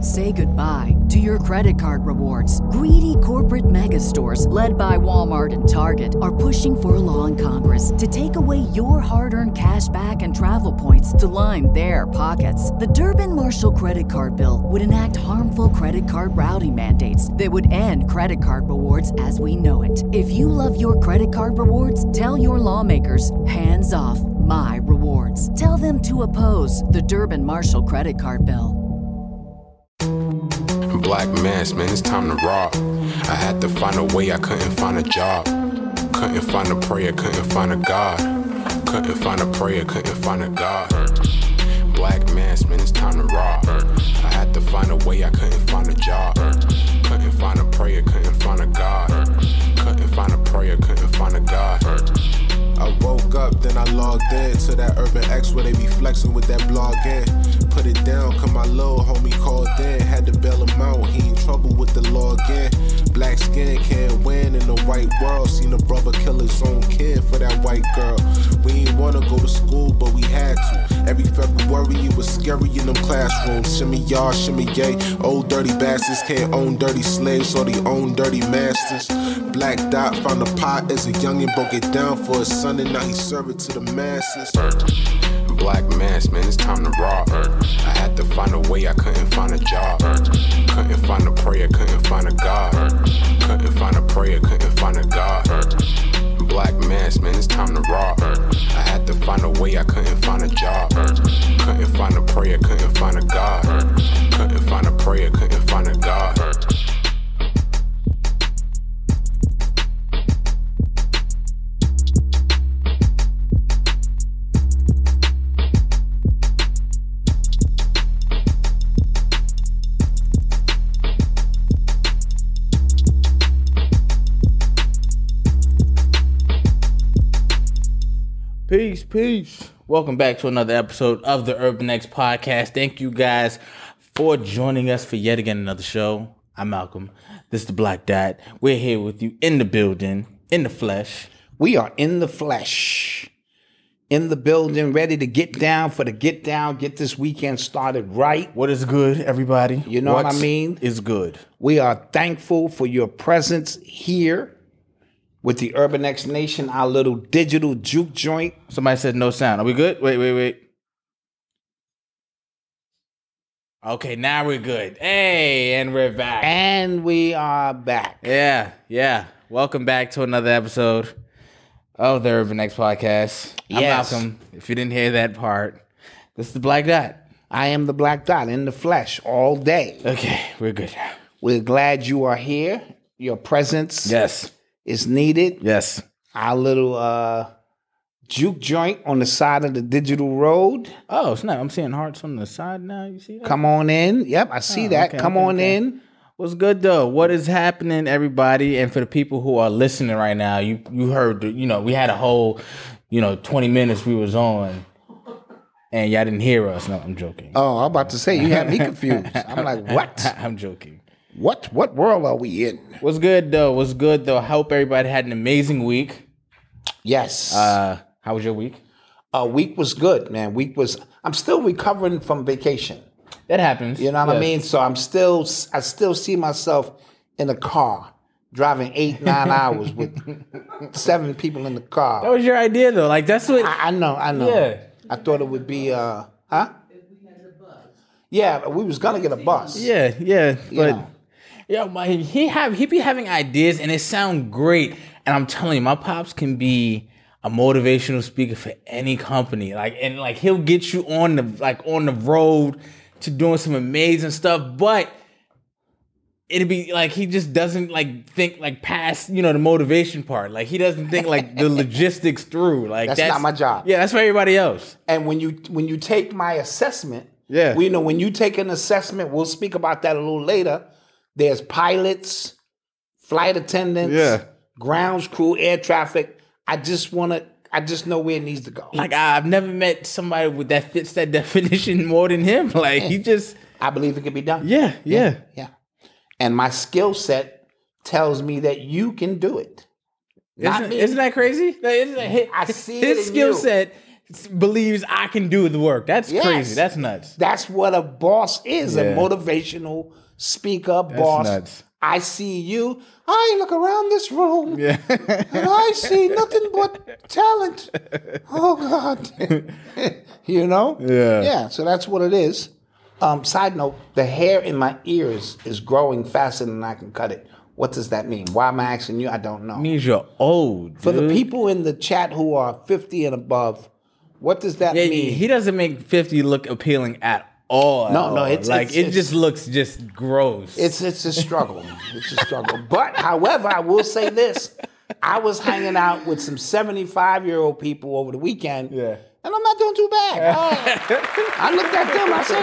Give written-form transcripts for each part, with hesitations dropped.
Say goodbye to your credit card rewards. Greedy corporate mega stores, led by Walmart and Target, are pushing for a law in Congress to take away your hard-earned cash back and travel points to line their pockets. The Durbin-Marshall credit card bill would enact harmful credit card routing mandates that would end credit card rewards as we know it. If you love your credit card rewards, tell your lawmakers, hands off my rewards. Tell them to oppose the Durbin-Marshall credit card bill. Black mass, man, it's time to rob. I had to find a way, I couldn't find a job. Couldn't find a prayer, couldn't find a God. Couldn't find a prayer, couldn't find a God. Black mass, man, it's time to rob. I had to find a way, I couldn't find a job. Couldn't find a prayer, couldn't find a God. Couldn't find a prayer, couldn't find a God. I woke up, then I logged in to that Urban X where they be flexing with that blog in. Put it down, cause my little homie called in. Had to bail him out, he in trouble with the law again. Black skin can't win in the white world. Seen a brother kill his own kid for that white girl. We ain't wanna go to school, but we had to. Every February it was scary in them classrooms. Shimmy y'all, shimmy yay. Old dirty bastards can't own dirty slaves, or they own dirty masters. Black Dot found a pot as a youngin', broke it down for his son, and now he serve it to the masses. Black mass, man, it's time to rob. I had to find a way, I couldn't find a job. Couldn't find a prayer, couldn't find a God. Couldn't find a prayer, couldn't find a God. Black mass, man, it's time to rob. I had to find a way, I couldn't find a job. Couldn't find a prayer, couldn't find a God. Couldn't find a prayer, couldn't find a God. Peace. Welcome back to another episode of the Urban X Podcast. Thank you guys for joining us for yet again another show. I'm Malcolm. This is the Black Dot. We're here with you in the building, in the flesh. We are in the flesh, in the building, ready to get down for the get down, get this weekend started right. What is good, everybody? You know what I mean? Is good. We are thankful for your presence here with the Urban X Nation, our little digital juke joint. Somebody said no sound. Are we good? Wait. Okay, now we're good. Hey, and we're back. And we are back. Yeah. Welcome back to another episode of the Urban X Podcast. Yes. I'm Malcolm. If you didn't hear that part, this is the Black Dot. I am the Black Dot in the flesh all day. Okay, we're good. We're glad you are here. Your presence is needed. Yes. Our little juke joint on the side of the digital road. Oh, snap. I'm seeing hearts on the side now. You see that? Come on in. Yep, I see that. Okay, Come on in. What's good, though? What is happening, everybody? And for the people who are listening right now, you heard, we had a whole, 20 minutes we was on, and y'all didn't hear us. No, I'm joking. Oh, I'm about to say, you had me confused. I'm like, what? I'm joking. What world are we in? What's good, though? I hope everybody had an amazing week. Yes. How was your week? Week was good, man. I'm still recovering from vacation. That happens. You know what I mean? So I still see myself in a car driving 8-9 hours with 7 people in the car. That was your idea, though. Like, that's what... I know. Yeah. I thought it would be, Yeah, we was going to get a bus. Yeah. But... Yeah, he be having ideas and it sound great. And I'm telling you, my pops can be a motivational speaker for any company. Like he'll get you on the road to doing some amazing stuff, but it'd be like he just doesn't think past, the motivation part. Like he doesn't think the logistics through. Like that's not my job. Yeah, that's for everybody else. And when you take my assessment, yeah. When you take an assessment, we'll speak about that a little later. There's pilots, flight attendants, grounds crew, air traffic. I just know where it needs to go. Like I've never met somebody that fits that definition more than him. Like he just, I believe it can be done. Yeah. And my skill set tells me that you can do it. Isn't that crazy? I see his it in skill you. set believes I can do the work. That's crazy. That's nuts. That's what a boss is, a motivational speaker, boss. Nuts. I see you. I look around this room and I see nothing but talent. Oh, God. You know? Yeah. Yeah, so that's what it is. Side note, the hair in my ears is growing faster than I can cut it. What does that mean? Why am I asking you? I don't know. It means you're old, dude. For the people in the chat who are 50 and above, what does that mean? He doesn't make 50 look appealing at all. No, it just looks just gross. It's a struggle. It's a struggle. But however, I will say this: I was hanging out with some 75-year-old people over the weekend, and I'm not doing too bad. I looked at them. I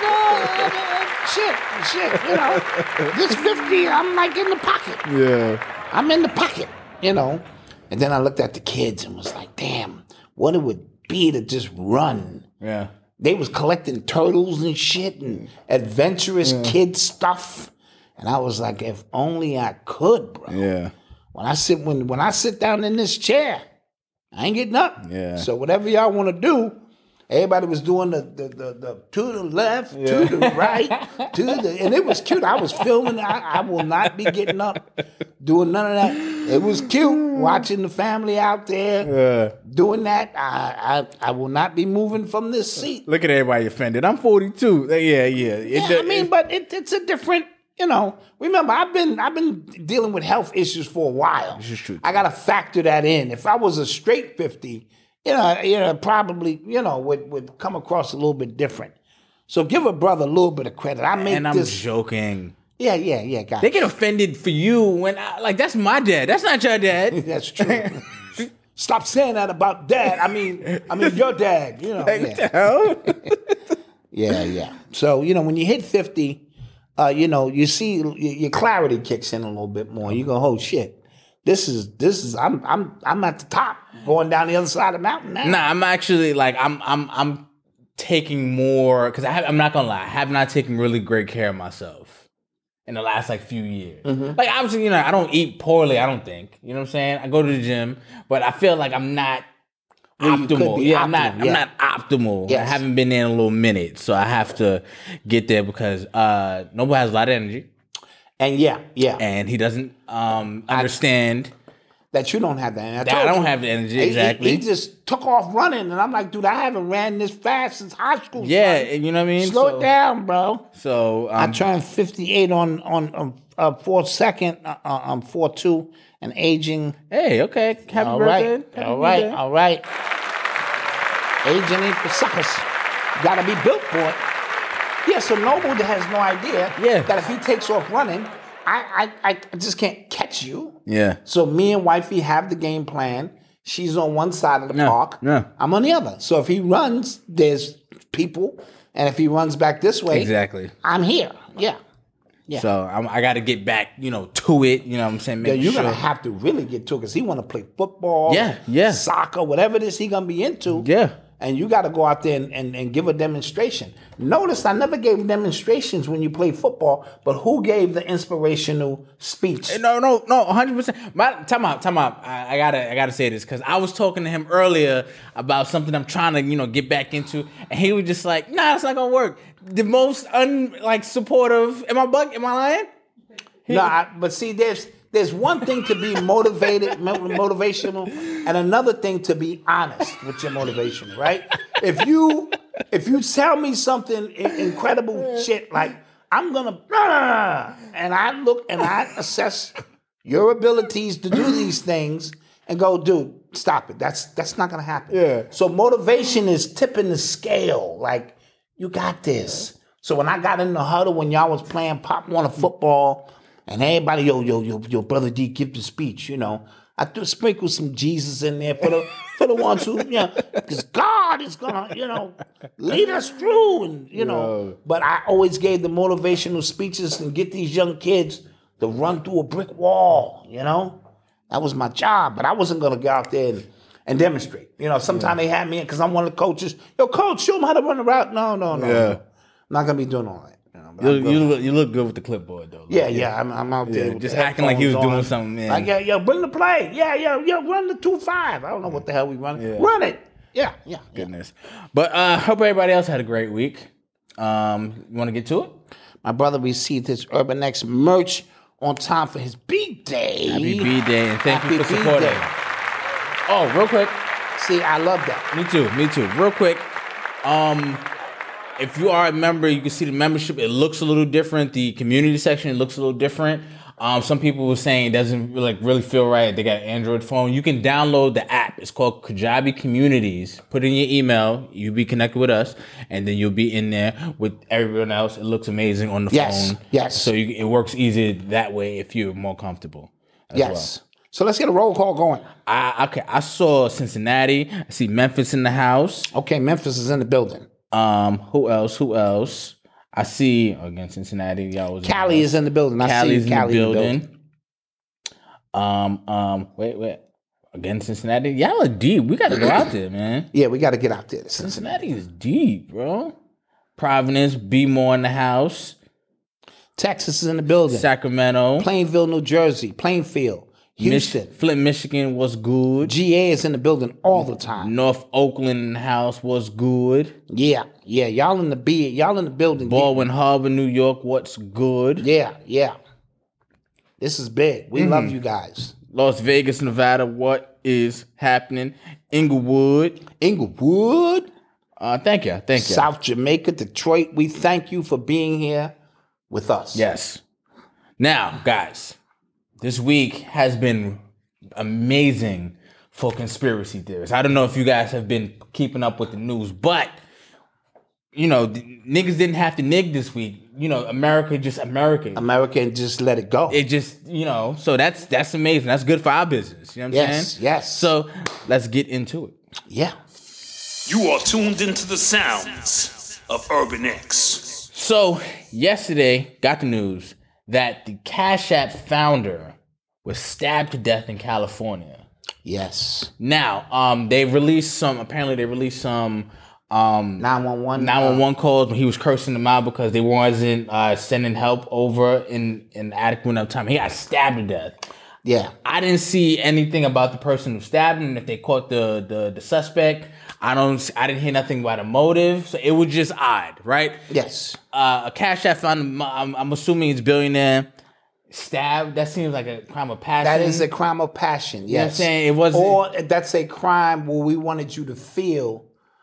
said, shit. You know, this 50, I'm like in the pocket. Yeah, I'm in the pocket. You know, and then I looked at the kids and was like, damn, what it would be to just run. Yeah. They was collecting turtles and shit and adventurous kid stuff. And I was like, if only I could, bro. Yeah. When I sit down in this chair, I ain't getting up. Yeah. So whatever y'all want to do, everybody was doing the to the left, to the right, and it was cute. I was filming. I will not be getting up, doing none of that. It was cute watching the family out there doing that. I will not be moving from this seat. Look at everybody offended. I'm 42. Yeah. But it's a different. You know, remember I've been dealing with health issues for a while. This is true. I got to factor that in. If I was a straight 50. Probably, would come across a little bit different. So give a brother a little bit of credit. I'm joking. Yeah, guys. They get offended for you when that's my dad. That's not your dad. That's true. Stop saying that about dad. I mean your dad. You know. What the hell? Yeah. So when you hit 50, you see your clarity kicks in a little bit more. You go, oh shit. This is I'm at the top, going down the other side of the mountain now. Nah, I'm actually I'm taking more because I'm not gonna lie, I have not taken really great care of myself in the last few years. Mm-hmm. Obviously, I don't eat poorly. I don't think what I'm saying. I go to the gym, but I feel like I'm not optimal. Yeah, I'm not optimal. Yes. I haven't been there in a little minute, so I have to get there because Noble has a lot of energy. And yeah. And he doesn't understand that you don't have that energy. I don't have the energy, exactly. He just took off running, and I'm like, dude, I haven't ran this fast since high school. Yeah, and you know what I mean? Slow it down, bro. So I turned 58 on 4/2, I'm 4'2", and aging. Hey, okay. Happy birthday. All right. Aging ain't for suckers. Gotta be built for it. Yeah, so Noble has no idea that if he takes off running, I just can't catch you. Yeah. So me and wifey have the game plan. She's on one side of the park. Yeah. I'm on the other. So if he runs, there's people. And if he runs back this way, exactly, I'm here. Yeah. So I got to get back, to it. You know what I'm saying? You're going to have to really get to it because he want to play football, soccer, whatever it is he going to be into. Yeah. And you got to go out there and give a demonstration. Notice I never gave demonstrations when you play football, but who gave the inspirational speech? No, 100%. Time out. I gotta say this because I was talking to him earlier about something I'm trying to get back into, and he was just like, "Nah, it's not gonna work." The most supportive. Am I lying? But see, there's one thing to be motivational, and another thing to be honest with your motivation, right? If you tell me something incredible shit like I'm gonna, and I look and I assess your abilities to do these things and go, dude, stop it. That's not gonna happen. Yeah. So motivation is tipping the scale. Like, you got this. So when I got in the huddle when y'all was playing Pop Warner football. And everybody, yo, Brother D, give the speech, I do sprinkle some Jesus in there for the ones who, because God is gonna, lead us through, and But I always gave the motivational speeches and get these young kids to run through a brick wall, That was my job, but I wasn't gonna go out there and demonstrate. Sometimes they had me in because I'm one of the coaches. Yo, coach, show them how to run the route. No. I'm not gonna be doing all that. You look good with the clipboard though. Yeah. I'm out there just acting like he was doing something. Man. Like, yo, bring the play. Yeah, run the 2-5. I don't know what the hell we run. Yeah. Run it. Yeah. Goodness. But hope everybody else had a great week. You want to get to it? My brother received his Urban X merch on time for his B-Day. Happy B-Day, and thank you for supporting. Oh, real quick. See, I love that. Me too. Real quick. If you are a member, you can see the membership. It looks a little different. The community section looks a little different. Some people were saying it doesn't really feel right. They got an Android phone. You can download the app. It's called Kajabi Communities. Put in your email. You'll be connected with us, and then you'll be in there with everyone else. It looks amazing on the phone. Yes. So it works easier that way if you're more comfortable. Yes. Well. So let's get a roll call going. I saw Cincinnati. I see Memphis in the house. Okay, Memphis is in the building. Who else? I see again Cincinnati. Y'all was Cali is in the building. Cali's in the building. Wait. Again, Cincinnati. Y'all are deep. We got to go out there, man. Yeah, we got to get out there. Cincinnati is deep, bro. Providence, Be More in the house. Texas is in the building. Sacramento. Plainville, New Jersey. Plainfield. Houston. Flint, Michigan was good. GA is in the building all the time. North Oakland in the house was good. Yeah. Y'all in the building. Baldwin Harbor, New York, what's good? Yeah. This is big. We love you guys. Las Vegas, Nevada, what is happening? Inglewood. Thank you. South Jamaica, Detroit, we thank you for being here with us. Yes. Now, guys, this week has been amazing for conspiracy theorists. I don't know if you guys have been keeping up with the news, but, niggas didn't have to nig this week. America just let it go. It just, so that's amazing. That's good for our business. You know what I'm saying? Yes. So let's get into it. Yeah. You are tuned into the sounds of Urban X. So yesterday, got the news that the Cash App founder was stabbed to death in California. Yes. Now, they released some 911 calls when he was cursing them out because they wasn't sending help over in adequate enough time. He got stabbed to death. Yeah. I didn't see anything about the person who stabbed him, if they caught the suspect. I didn't hear nothing about a motive, so it was just odd, right? Yes. A Cash App founder, I'm assuming he's billionaire, stabbed. That seems like a crime of passion. That is a crime of passion. Yes. You know what I'm saying? It wasn't. Or that's a crime where we wanted you to feel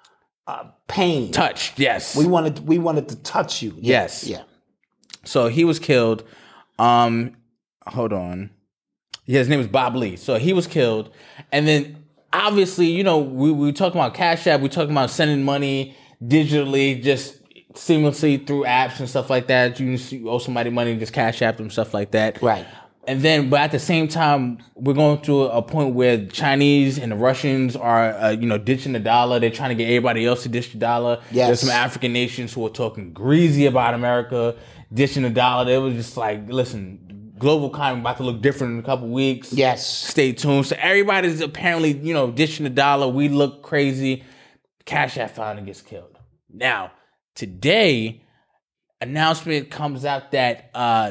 pain. Touched. Yes. We wanted to touch you. Yes. Yeah. So he was killed. Hold on. Yeah, his name is Bob Lee. So he was killed, and then. Obviously, we were talking about Cash App. We're talking about sending money digitally, just seamlessly through apps and stuff like that. You owe somebody money, just Cash App them, stuff like that. Right. And then, but at the same time, we're going through a point where the Chinese and the Russians are, ditching the dollar. They're trying to get everybody else to ditch the dollar. Yes. There's some African nations who are talking greasy about America ditching the dollar. They was just like, listen, global economy about to look different in a couple weeks. Yes. Stay tuned. So everybody's apparently, ditching the dollar. We look crazy. Cash App founder gets killed. Now, today, announcement comes out that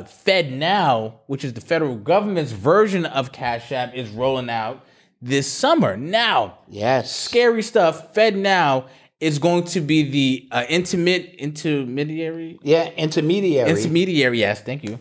FedNow, which is the federal government's version of Cash App, is rolling out this summer. Now, yes, scary stuff. FedNow is going to be the intermediary. Yeah, intermediary. Intermediary, yes, thank you.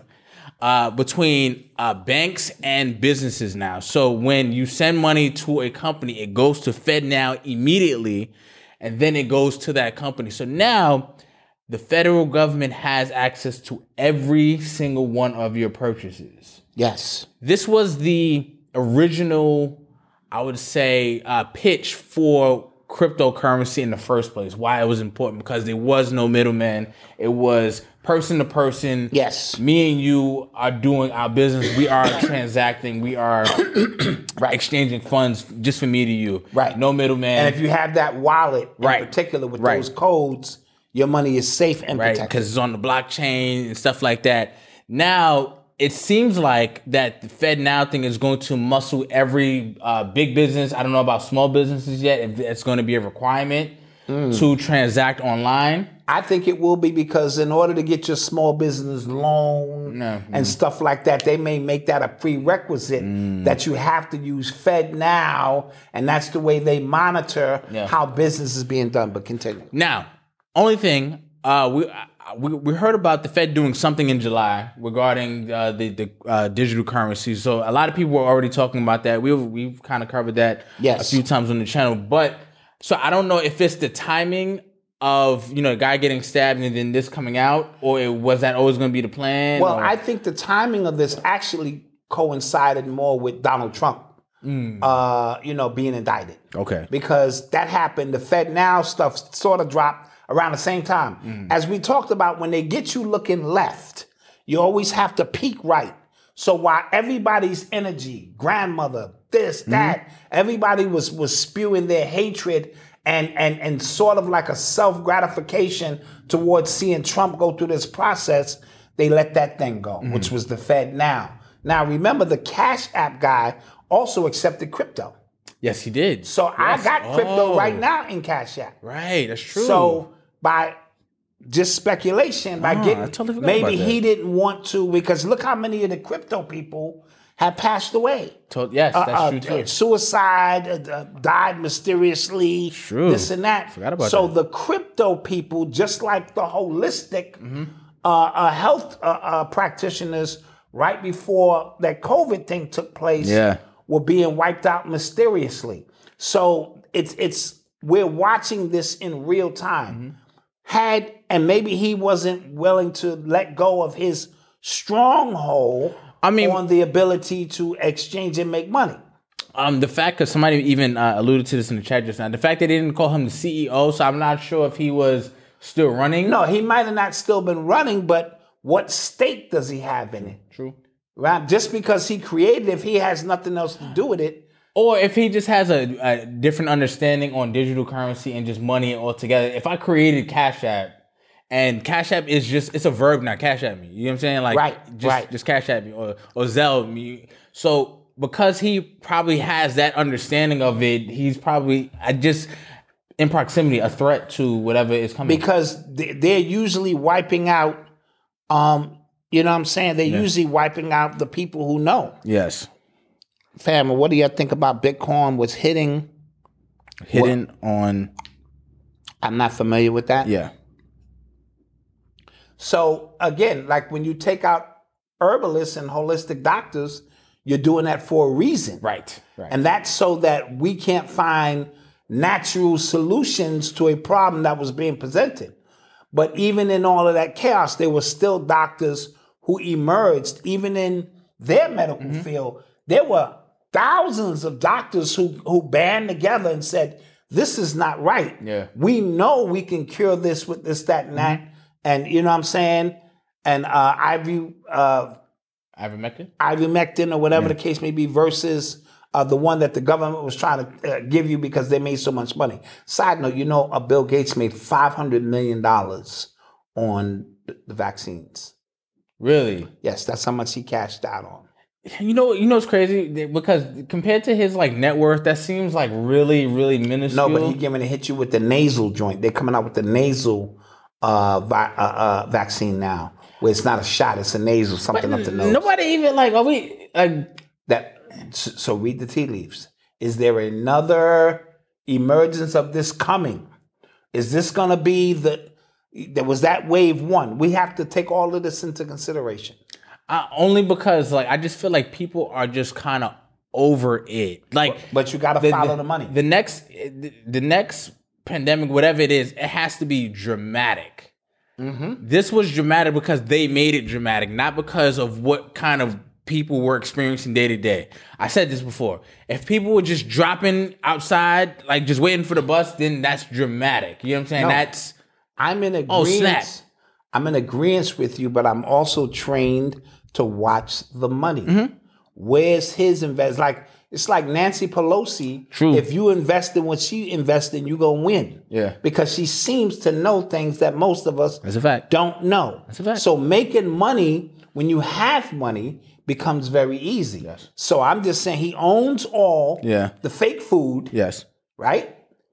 Between banks and businesses now. So when you send money to a company, it goes to FedNow immediately, and then it goes to that company. So now the federal government has access to every single one of your purchases. Yes. This was the original, I would say, pitch for cryptocurrency in the first place. Why it was important, because there was no middleman. It was person to person. Yes. Me and you are doing our business. We are transacting. We are exchanging funds just from me to you. Right. No middleman. And if you have that wallet in particular with those codes, your money is safe and protected. Because it's on the blockchain and stuff like that. Now, it seems like that the FedNow thing is going to muscle every big business. I don't know about small businesses yet, if it's going to be a requirement. to transact online? I think it will be, because in order to get your small business loan and stuff like that, they may make that a prerequisite that you have to use FedNow, and that's the way they monitor how business is being done. But continue. Now, only thing, we heard about the Fed doing something in July regarding the digital currency. So a lot of people were already talking about that. We've kind of covered that a few times on the channel. But so I don't know if it's the timing of, a guy getting stabbed and then this coming out, or was that always going to be the plan? Well, I think the timing of this actually coincided more with Donald Trump, being indicted. Okay. Because that happened. The FedNow stuff sort of dropped around the same time. As we talked about, when they get you looking left, you always have to peek right. So while everybody's energy, grandmother, this, that, everybody was spewing their hatred and sort of like a self-gratification towards seeing Trump go through this process, they let that thing go, which was the FedNow. Now, remember, the Cash App guy also accepted crypto. Yes, he did. So I got crypto right now in Cash App. Right, that's true. So by just speculation, maybe he didn't want to, because look how many of the crypto people have passed away. Yes, that's true too. Suicide, died mysteriously, this and that. Forgot about so that. the crypto people, just like the holistic health practitioners, right before that COVID thing took place, were being wiped out mysteriously. So we're watching this in real time. And maybe he wasn't willing to let go of his stronghold on the ability to exchange and make money. The fact, because somebody even alluded to this in the chat just now, the fact they didn't call him the CEO, so I'm not sure if he was still running. No, he might have not still been running, but what stake does he have in it? True. Right? Just because he created it, if he has nothing else to do with it. Or if he just has a different understanding on digital currency and just money altogether. If I created Cash App, and Cash App is it's a verb now, Cash App me. You know what I'm saying? Like, just Cash App me or Zelle me. So because he probably has that understanding of it, he's probably in proximity, a threat to whatever is coming. Because they're usually wiping out, you know what I'm saying? They're usually wiping out the people who know. Yes. Fam, what do you think about Bitcoin was hidden on? I'm not familiar with that. Yeah. So again, like when you take out herbalists and holistic doctors, you're doing that for a reason. Right. And that's so that we can't find natural solutions to a problem that was being presented. But even in all of that chaos, there were still doctors who emerged, even in their medical field. There were thousands of doctors who band together and said, this is not right. Yeah. We know we can cure this with this, that, and that. And you know what I'm saying? And ivermectin or whatever the case may be versus the one that the government was trying to give you because they made so much money. Side note, Bill Gates made $500 million on the vaccines. Really? Yes, that's how much he cashed out on. You know what's crazy? Because compared to his net worth, that seems like really, really minuscule. No, but he's going to hit you with the nasal joint. They're coming out with the nasal vaccine now, where it's not a shot, it's a nasal, something up the nose. Nobody even are we that? So read the tea leaves. Is there another emergence of this coming? Is this going to be there was that wave one? We have to take all of this into consideration. Only because I just feel like people are just kind of over it. But you got to follow the money. The next pandemic, whatever it is, it has to be dramatic. This was dramatic because they made it dramatic, not because of what kind of people were experiencing day to day. I said this before. If people were just dropping outside, just waiting for the bus, then that's dramatic. You know what I'm saying? No, I'm in agreement. Oh, snap. I'm in agreement with you, but I'm also trained to watch the money. Where's his invest? It's like Nancy Pelosi. True. If you invest in what she invested in, you're going to win. Yeah. Because she seems to know things that most of us That's a fact. don't know. That's a fact. So making money when you have money becomes very easy. Yes. So I'm just saying he owns all the fake food. Yes. Right?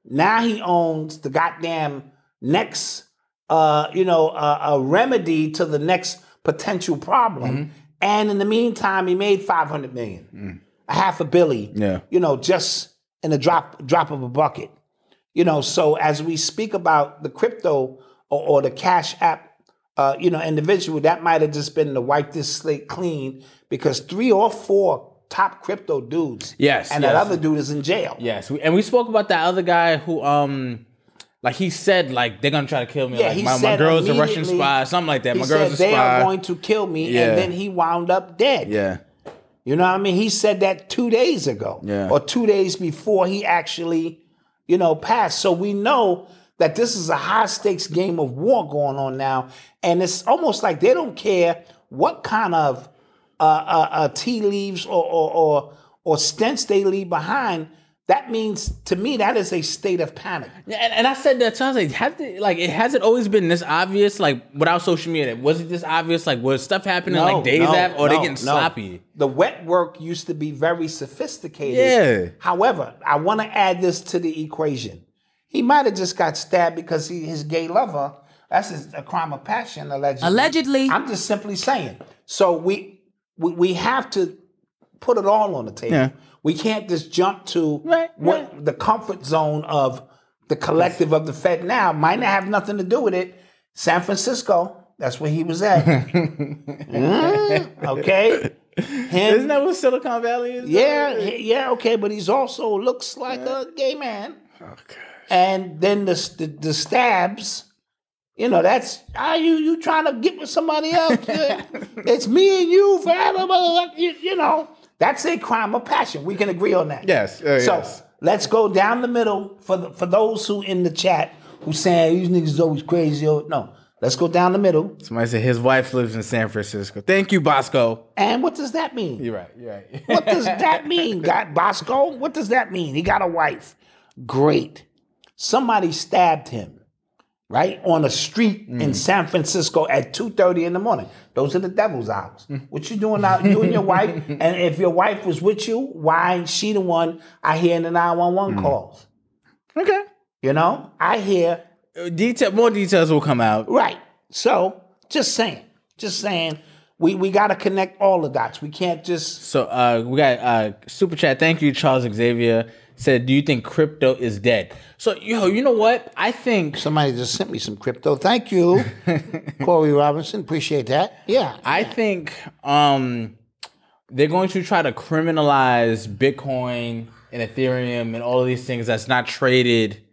Now he owns the goddamn next, a remedy to the next potential problem. And in the meantime, he made $500 million, a $500 million, just in a drop of a bucket. So as we speak about the crypto or the Cash App, individual, that might have just been to wipe this slate clean because 3 or 4 top crypto dudes. And that other dude is in jail. Yes. And we spoke about that other guy who, like he said, like they're gonna try to kill me. Yeah, like he my said girl's a Russian spy, something like that. My girl's a spy. They are going to kill me, and then he wound up dead. Yeah, you know what I mean. He said that 2 days ago, or 2 days before he actually, passed. So we know that this is a high stakes game of war going on now, and it's almost like they don't care what kind of tea leaves or stents they leave behind. That means, to me, that is a state of panic. Yeah, and I said that, so I was like, has it always been this obvious, like, without social media? Was it this obvious? Like, was stuff happening days after, or they getting sloppy? The wet work used to be very sophisticated. Yeah. However, I want to add this to the equation. He might have just got stabbed because his gay lover, that's a crime of passion, allegedly. I'm just simply saying. So we have to put it all on the table. Yeah. We can't just jump to what the comfort zone of the collective of the Fed now might not have nothing to do with it. San Francisco, that's where he was at. Okay. Isn't that what Silicon Valley is? Yeah, okay, but he's also looks like a gay man. Okay. And then the stabs, that's you trying to get with somebody else. It's me and you forever. That's a crime of passion. We can agree on that. Yes. So let's go down the middle for those who in the chat who saying these niggas is always crazy. No, let's go down the middle. Somebody said his wife lives in San Francisco. Thank you, Bosco. And what does that mean? You're right. What does that mean, Bosco? What does that mean? He got a wife. Great. Somebody stabbed him, right, on a street in San Francisco at 2:30 in the morning. Those are the devil's hours. What you doing out, you and your wife? And if your wife was with you, why ain't she the one I hear in the 911 calls? Okay. I hear... More details will come out. Right. So, just saying. We got to connect all the dots. We can't just... So, we got Super Chat. Thank you, Charles Xavier. Said, do you think crypto is dead? So, you know what? I think... Somebody just sent me some crypto. Thank you, Corey Robinson. Appreciate that. Yeah. I think they're going to try to criminalize Bitcoin and Ethereum and all of these things that's not traded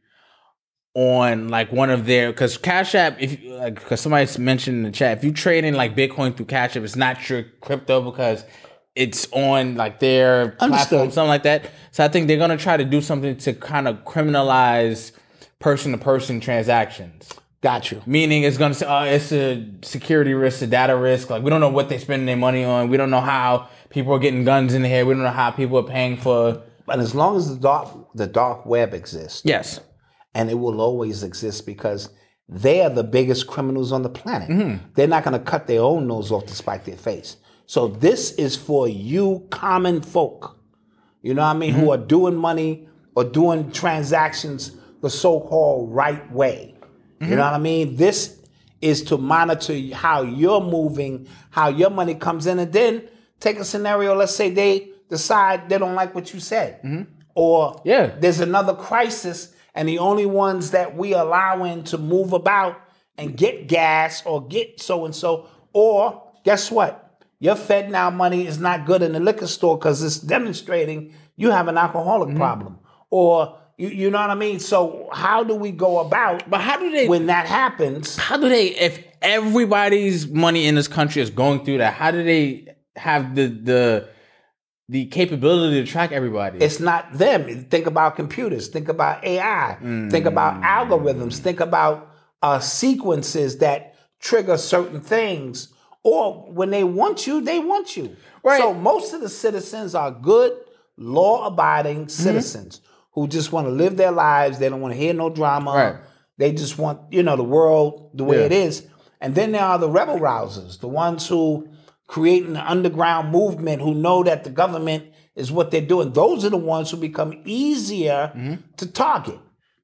on like one of their... Because Cash App, because somebody mentioned in the chat, if you trade in like Bitcoin through Cash App, it's not your crypto because... it's on like their platform, something like that. So I think they're going to try to do something to kind of criminalize person-to-person transactions. Got you. Meaning it's going to say, it's a security risk, a data risk. Like we don't know what they're spending their money on. We don't know how people are getting guns in the head. We don't know how people are paying for. But as long as the dark web exists. Yes. And it will always exist because they are the biggest criminals on the planet. Mm-hmm. They're not going to cut their own nose off to spite their face. So this is for you common folk, you know what I mean, who are doing money or doing transactions the so-called right way. You know what I mean? This is to monitor how you're moving, how your money comes in. And then take a scenario, let's say they decide they don't like what you said. Or there's another crisis and the only ones that we allow in to move about and get gas or get so-and-so. Or guess what? Your FedNow money is not good in the liquor store because it's demonstrating you have an alcoholic problem. Or, you know what I mean? So how do we go about, but how do they, when that happens? How do they, if everybody's money in this country is going through that, how do they have the capability to track everybody? It's not them. Think about computers. Think about AI. Think about algorithms. Think about sequences that trigger certain things. Or when they want you, they want you. Right. So most of the citizens are good, law-abiding citizens who just want to live their lives. They don't want to hear no drama. Right. They just want, the world the way it is. And then there are the rebel rousers, the ones who create an underground movement, who know that the government is what they're doing. Those are the ones who become easier to target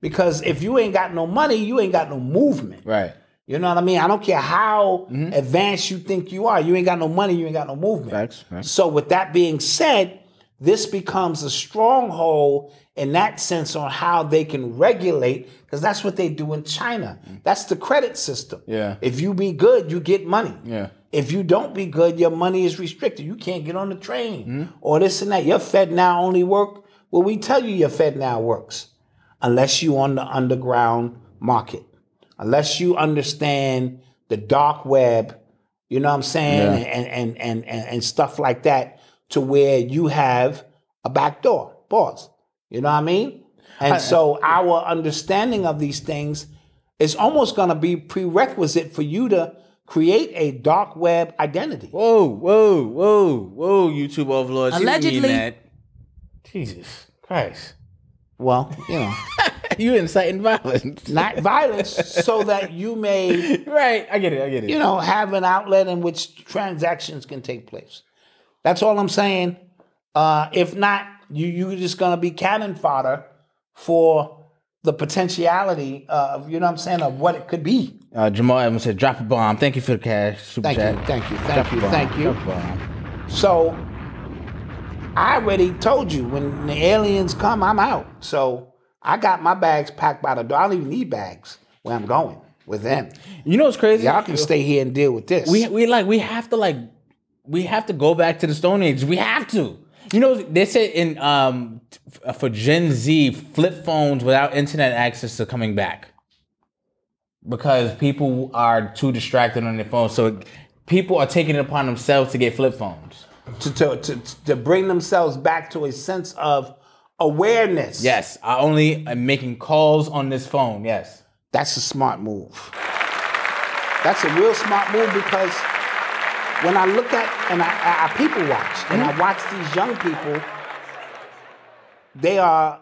Because if you ain't got no money, you ain't got no movement. Right. You know what I mean? I don't care how advanced you think you are. You ain't got no money, you ain't got no movement. Facts. So with that being said, this becomes a stronghold in that sense on how they can regulate, because that's what they do in China. That's the credit system. Yeah. If you be good, you get money. Yeah. If you don't be good, your money is restricted. You can't get on the train or this and that. Your FedNow only work. Well, we tell you your FedNow works unless you on the underground market, unless you understand the dark web. You know what I'm saying, and stuff like that, to where you have a back door. Pause. You know what I mean? And so our understanding of these things is almost going to be prerequisite for you to create a dark web identity. Whoa, YouTube overlords. Allegedly. You mean that? Jesus Christ. Well, you know. You inciting violence. Not violence, so that you may... Right, I get it. You know, have an outlet in which transactions can take place. That's all I'm saying. If not, you're just going to be cannon fodder for the potentiality of, you know what I'm saying, of what it could be. Jamal Evans said, drop a bomb. Thank you for the cash. Super chat. Thank you. Drop a bomb. So, I already told you, when the aliens come, I'm out. So, I got my bags packed by the door. I don't even need bags where I'm going with them. You know what's crazy? Y'all can stay here and deal with this. We have to go back to the Stone Age. We have to. You know, they said in for Gen Z, flip phones without internet access are coming back because people are too distracted on their phones. So people are taking it upon themselves to get flip phones to bring themselves back to a sense of awareness. Yes, I'm making calls on this phone. Yes, that's a smart move. That's a real smart move, because when I look at and I people watch and I watch these young people, they are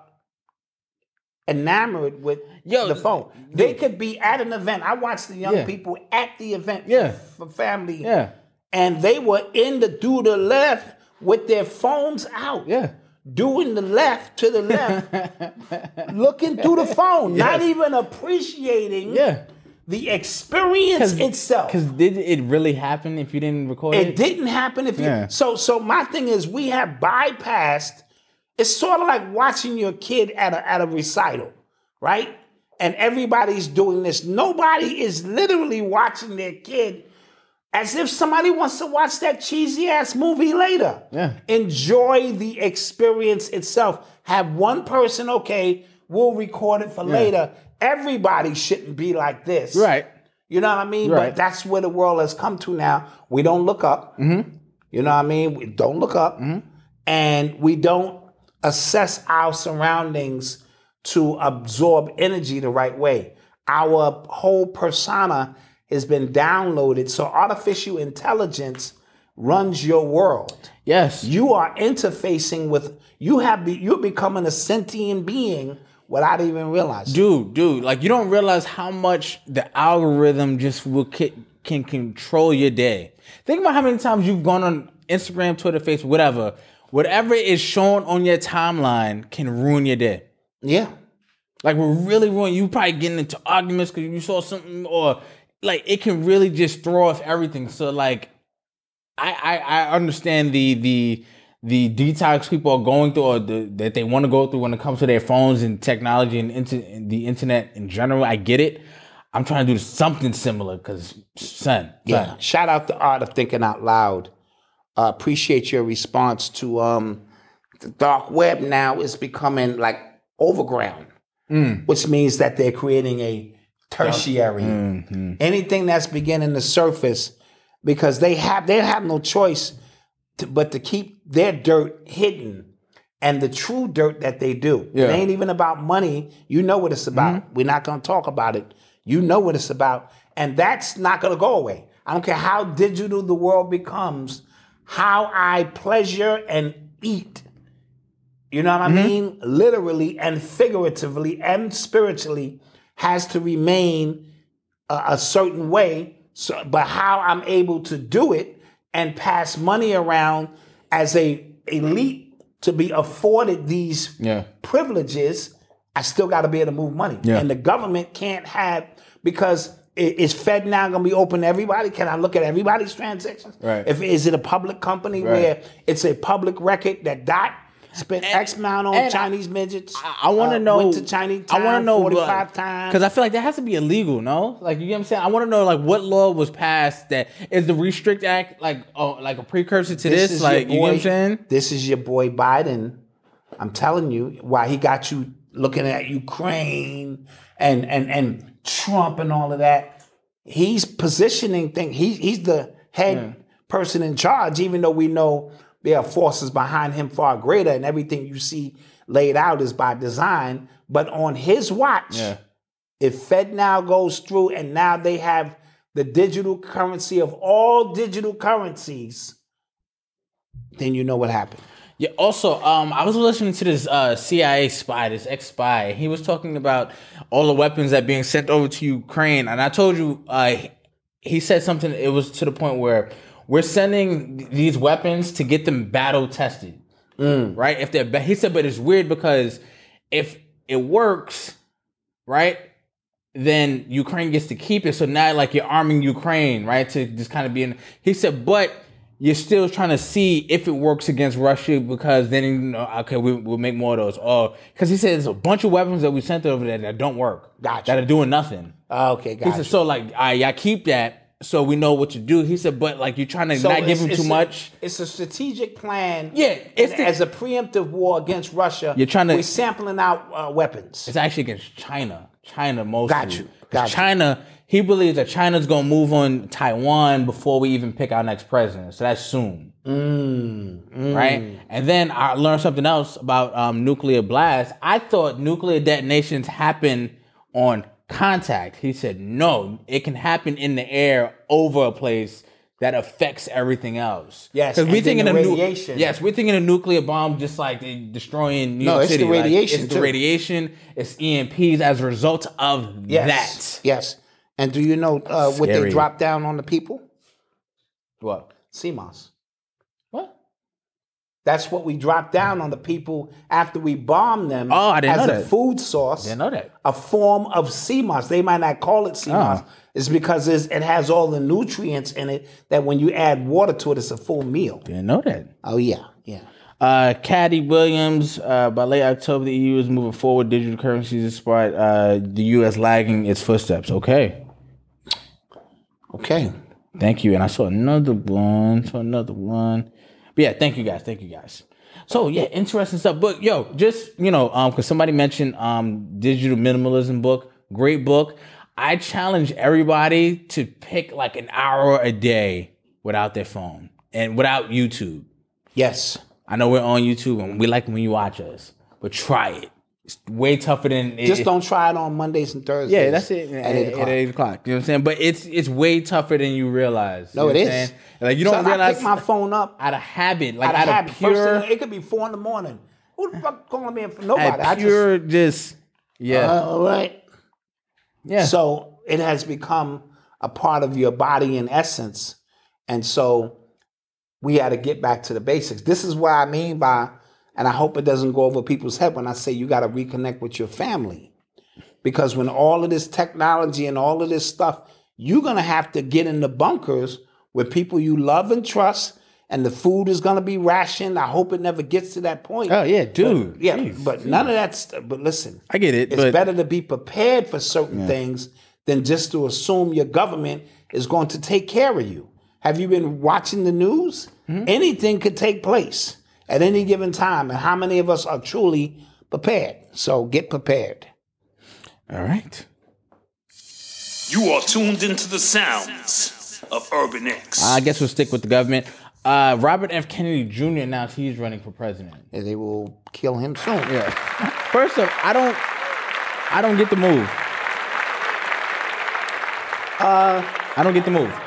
enamored with the phone. They could be at an event. I watched the young people at the event for family. Yeah. And they were do the left with their phones out. Yeah. Doing the left to the left, looking through the phone, not even appreciating the experience itself. Because did it really happen if you didn't record it? It didn't happen if you... So my thing is, we have bypassed... It's sort of like watching your kid at a recital, right? And everybody's doing this. Nobody is literally watching their kid as if somebody wants to watch that cheesy-ass movie later. Yeah. Enjoy the experience itself. Have one person, okay, we'll record it for later. Everybody shouldn't be like this. Right. You know what I mean? Right. But that's where the world has come to now. We don't look up. You know what I mean? We don't look up. And we don't assess our surroundings to absorb energy the right way. Our whole persona has been downloaded. So artificial intelligence runs your world. Yes. You are interfacing with, you're becoming a sentient being without even realizing. Dude, like, you don't realize how much the algorithm just can control your day. Think about how many times you've gone on Instagram, Twitter, Facebook, whatever is shown on your timeline can ruin your day. Yeah. Like, we're really ruining. You probably getting into arguments because you saw something, or like, it can really just throw off everything. So like, I understand the detox people are going through, or that they want to go through when it comes to their phones and technology and the internet in general. I get it. I'm trying to do something similar because, son. Yeah. Shout out to Art of Thinking Out Loud. Appreciate your response to the dark web. Now is becoming like overground, which means that they're creating a tertiary. Anything that's beginning to surface, because they have no choice but to keep their dirt hidden, and the true dirt that they do. It ain't even about money. You know what it's about. We're not going to talk about it. You know what it's about. And that's not going to go away. I don't care how digital the world becomes, how I pleasure and eat, you know what I mean? Literally and figuratively and spiritually has to remain a certain way. So, but how I'm able to do it and pass money around as a elite to be afforded these privileges I still got to be able to move money. And the government can't have, because is Fed now going to be open to everybody? Can I look at everybody's transactions? Right. Is it a public company where it's a public record that Dot spent X amount on Chinese midgets? I want to know. Went to Chinese time, I want to know 45 times. Because I feel like that has to be illegal, no? Like, you know what I'm saying? I want to know, like, what law was passed that is the Restrict Act like a precursor to this? Like, you know what I'm saying? This is your boy Biden. I'm telling you, why he got you looking at Ukraine and Trump and all of that. He's positioning things. He's the head person in charge, even though we know there are forces behind him far greater, and everything you see laid out is by design. But on his watch, if FedNow goes through and now they have the digital currency of all digital currencies, then you know what happened. Yeah. Also, I was listening to this CIA spy, this ex-spy. He was talking about all the weapons that are being sent over to Ukraine, and I told you, he said something. It was to the point where we're sending these weapons to get them battle tested, right? If they're, he said, but it's weird because if it works, right, then Ukraine gets to keep it. So now, like, you're arming Ukraine, right, to just kind of be in. He said, but you're still trying to see if it works against Russia, because then, you know, okay, we'll make more of those. Oh, because he said there's a bunch of weapons that we sent over there that don't work. Gotcha. That are doing nothing. Okay, gotcha. He said, so, like, y'all keep that so we know what to do. He said, but, like, you're trying to not give him too much. It's a strategic plan. Yeah. As a preemptive war against Russia. You're trying to. We're sampling out weapons. It's actually against China. China mostly. Got you. China, he believes that China's going to move on Taiwan before we even pick our next president. So that's soon. Right? And then I learned something else about nuclear blasts. I thought nuclear detonations happen on contact. He said, no, it can happen in the air over a place that affects everything else. Yes, because we thinking of radiation. We're thinking of nuclear bomb just like they destroying New York City. The radiation. Like, it's the radiation. It's EMPs as a result of that. Yes. And do you know what they dropped down on the people? What? CMOS. What? That's what we dropped down on the people after we bombed them. Oh, I didn't know that. As a food source. Didn't know that. A form of CMOS. They might not call it CMOS. It's because it has all the nutrients in it that when you add water to it, it's a full meal. Didn't know that. Oh, yeah. Caddy Williams, by late October, the EU is moving forward digital currencies despite the U.S. lagging its footsteps. Okay. Thank you. And I saw another one. But yeah, thank you guys. So yeah, interesting stuff. But yo, just, you know, because somebody mentioned Digital Minimalism book, great book. I challenge everybody to pick like an hour a day without their phone and without YouTube. Yes. I know we're on YouTube and we like when you watch us, but try it. It's way tougher than just don't try it on Mondays and Thursdays. Yeah, that's it. At 8 o'clock. You know what I'm saying? But it's way tougher than you realize. No, it is. Like, you don't realize. I pick my phone up out of habit, like out of pure. First thing, it could be 4 a.m. Who the fuck calling me? Nobody. Pure, just all right. Yeah. So it has become a part of your body in essence, and so we got to get back to the basics. This is what I mean by. And I hope it doesn't go over people's head when I say you got to reconnect with your family. Because when all of this technology and all of this stuff, you're going to have to get in the bunkers with people you love and trust, and the food is going to be rationed. I hope it never gets to that point. Oh, yeah, dude. But none of that stuff. But listen. I get it. It's better to be prepared for certain things than just to assume your government is going to take care of you. Have you been watching the news? Mm-hmm. Anything could take place at any given time, and how many of us are truly prepared? So get prepared. All right. You are tuned into the sounds of Urban X. I guess we'll stick with the government. Robert F. Kennedy Jr. announced he's running for president. And they will kill him soon. Yeah. First off, I don't get the move. I don't get the move.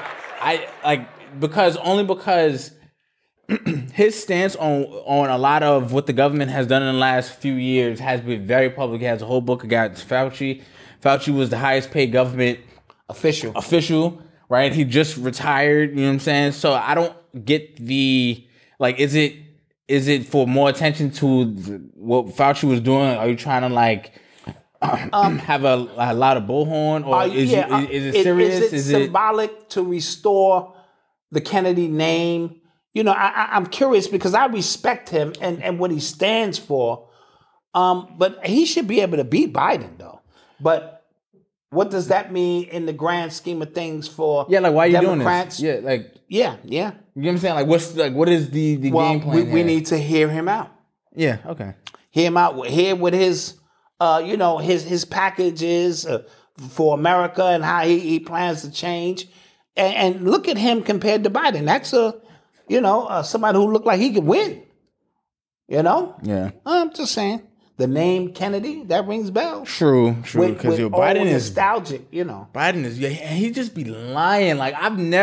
Because his stance on a lot of what the government has done in the last few years has been very public. He has a whole book about Fauci. Fauci was the highest paid government official, right? He just retired, you know what I'm saying? So I don't get the, like, is it for more attention to what Fauci was doing? Are you trying to, like, have a lot of bullhorn, or is it serious? Is it symbolic to restore the Kennedy name? You know, I'm curious because I respect him and what he stands for. But he should be able to beat Biden, though. But what does that mean in the grand scheme of things for like why are you Democrats? doing this? Yeah, like yeah. You know what I'm saying? What is the game plan? We need to hear him out. Yeah, okay. Hear him out. Hear what his his package is for America and how he plans to change. And look at him compared to Biden. That's somebody who looked like he could win. You know? Yeah. I'm just saying. The name Kennedy, that rings bells. True. Because Biden is nostalgic, you know. Biden is, he just be lying. Like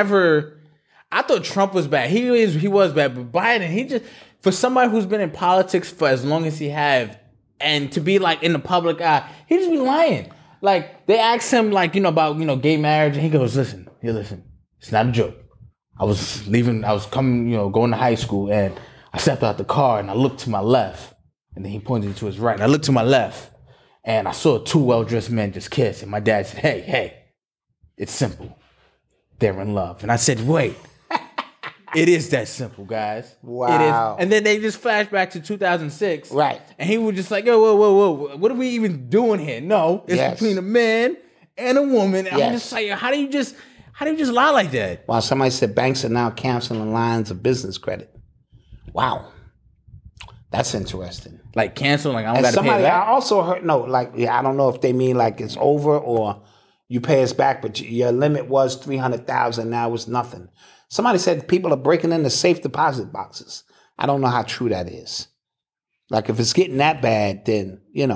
I thought Trump was bad. He was bad, but Biden, he just, for somebody who's been in politics for as long as he have, and to be like in the public eye, he just be lying. Like they asked him about gay marriage, and he goes, listen, it's not a joke. I was going to high school, and I stepped out the car and I looked to my left. And then he pointed to his right. And I looked to my left, and I saw two well-dressed men just kiss. And my dad said, hey, it's simple. They're in love. And I said, wait, it is that simple, guys. Wow. It is. And then they just flashed back to 2006. Right. And he was just like, whoa. What are we even doing here? No, it's between a man and a woman. And I'm just like, how do you just lie like that? Wow, somebody said banks are now canceling lines of business credit. Wow. That's interesting. Like cancel, like I don't got to pay somebody, back? I also heard, I don't know if they mean like it's over or you pay us back, but your limit was $300,000, now it's nothing. Somebody said people are breaking into safe deposit boxes. I don't know how true that is. Like if it's getting that bad, then,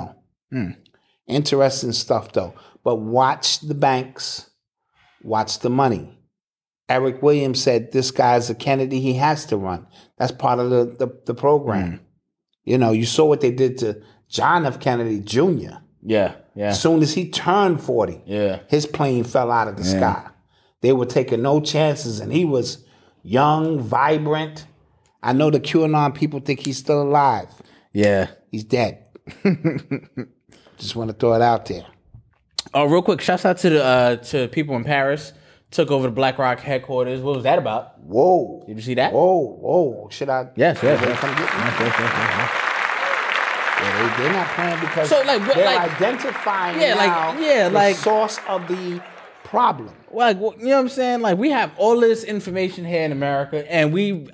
Interesting stuff though. But watch the banks, watch the money. Eric Williams said this guy's a Kennedy, he has to run. That's part of the program. You saw what they did to John F. Kennedy Jr. Yeah. As soon as he turned 40, his plane fell out of the sky. They were taking no chances, and he was young, vibrant. I know the QAnon people think he's still alive. Yeah. He's dead. Just want to throw it out there. Oh, real quick, shouts out to people in Paris. Took over the BlackRock headquarters. What was that about? Whoa. Did you see that? Whoa. Should I? Yes. Yeah, they're not playing because they're identifying the source of the problem. Well, you know what I'm saying? Like, we have all this information here in America, and we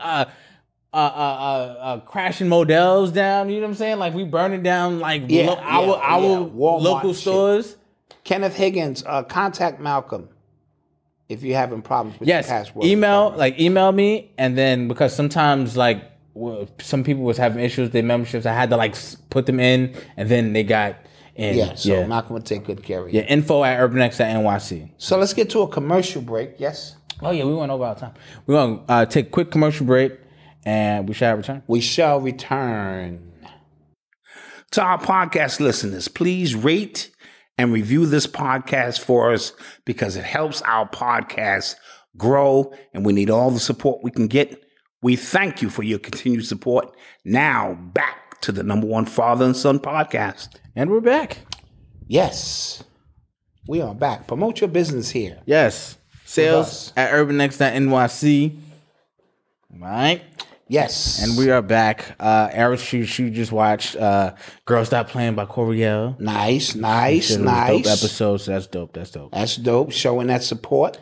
crashing Models down. You know what I'm saying? Like, we burning down our local stores. Shit. Kenneth Higgins, contact Malcolm. If you're having problems with your password. Email me, and then because sometimes some people was having issues with their memberships, I had to put them in, and then they got in. Malcolm will take good care of you. Yeah, info@urbanx.nyc. So let's get to a commercial break, yes? Oh yeah, we went over our time. We're going to take a quick commercial break, and we shall return. We shall return. To our podcast listeners, please rate and review this podcast for us because it helps our podcast grow, and we need all the support we can get. We thank you for your continued support. Now back to the #1 father and son podcast. And we're back. Yes, we are back. Promote your business here. Yes. Sales at urbanx.nyc. All right. Yes. And we are back. Eric, she just watched Girl Stop Playing by Coriel. Nice. Dope episode, so that's dope. Showing that support.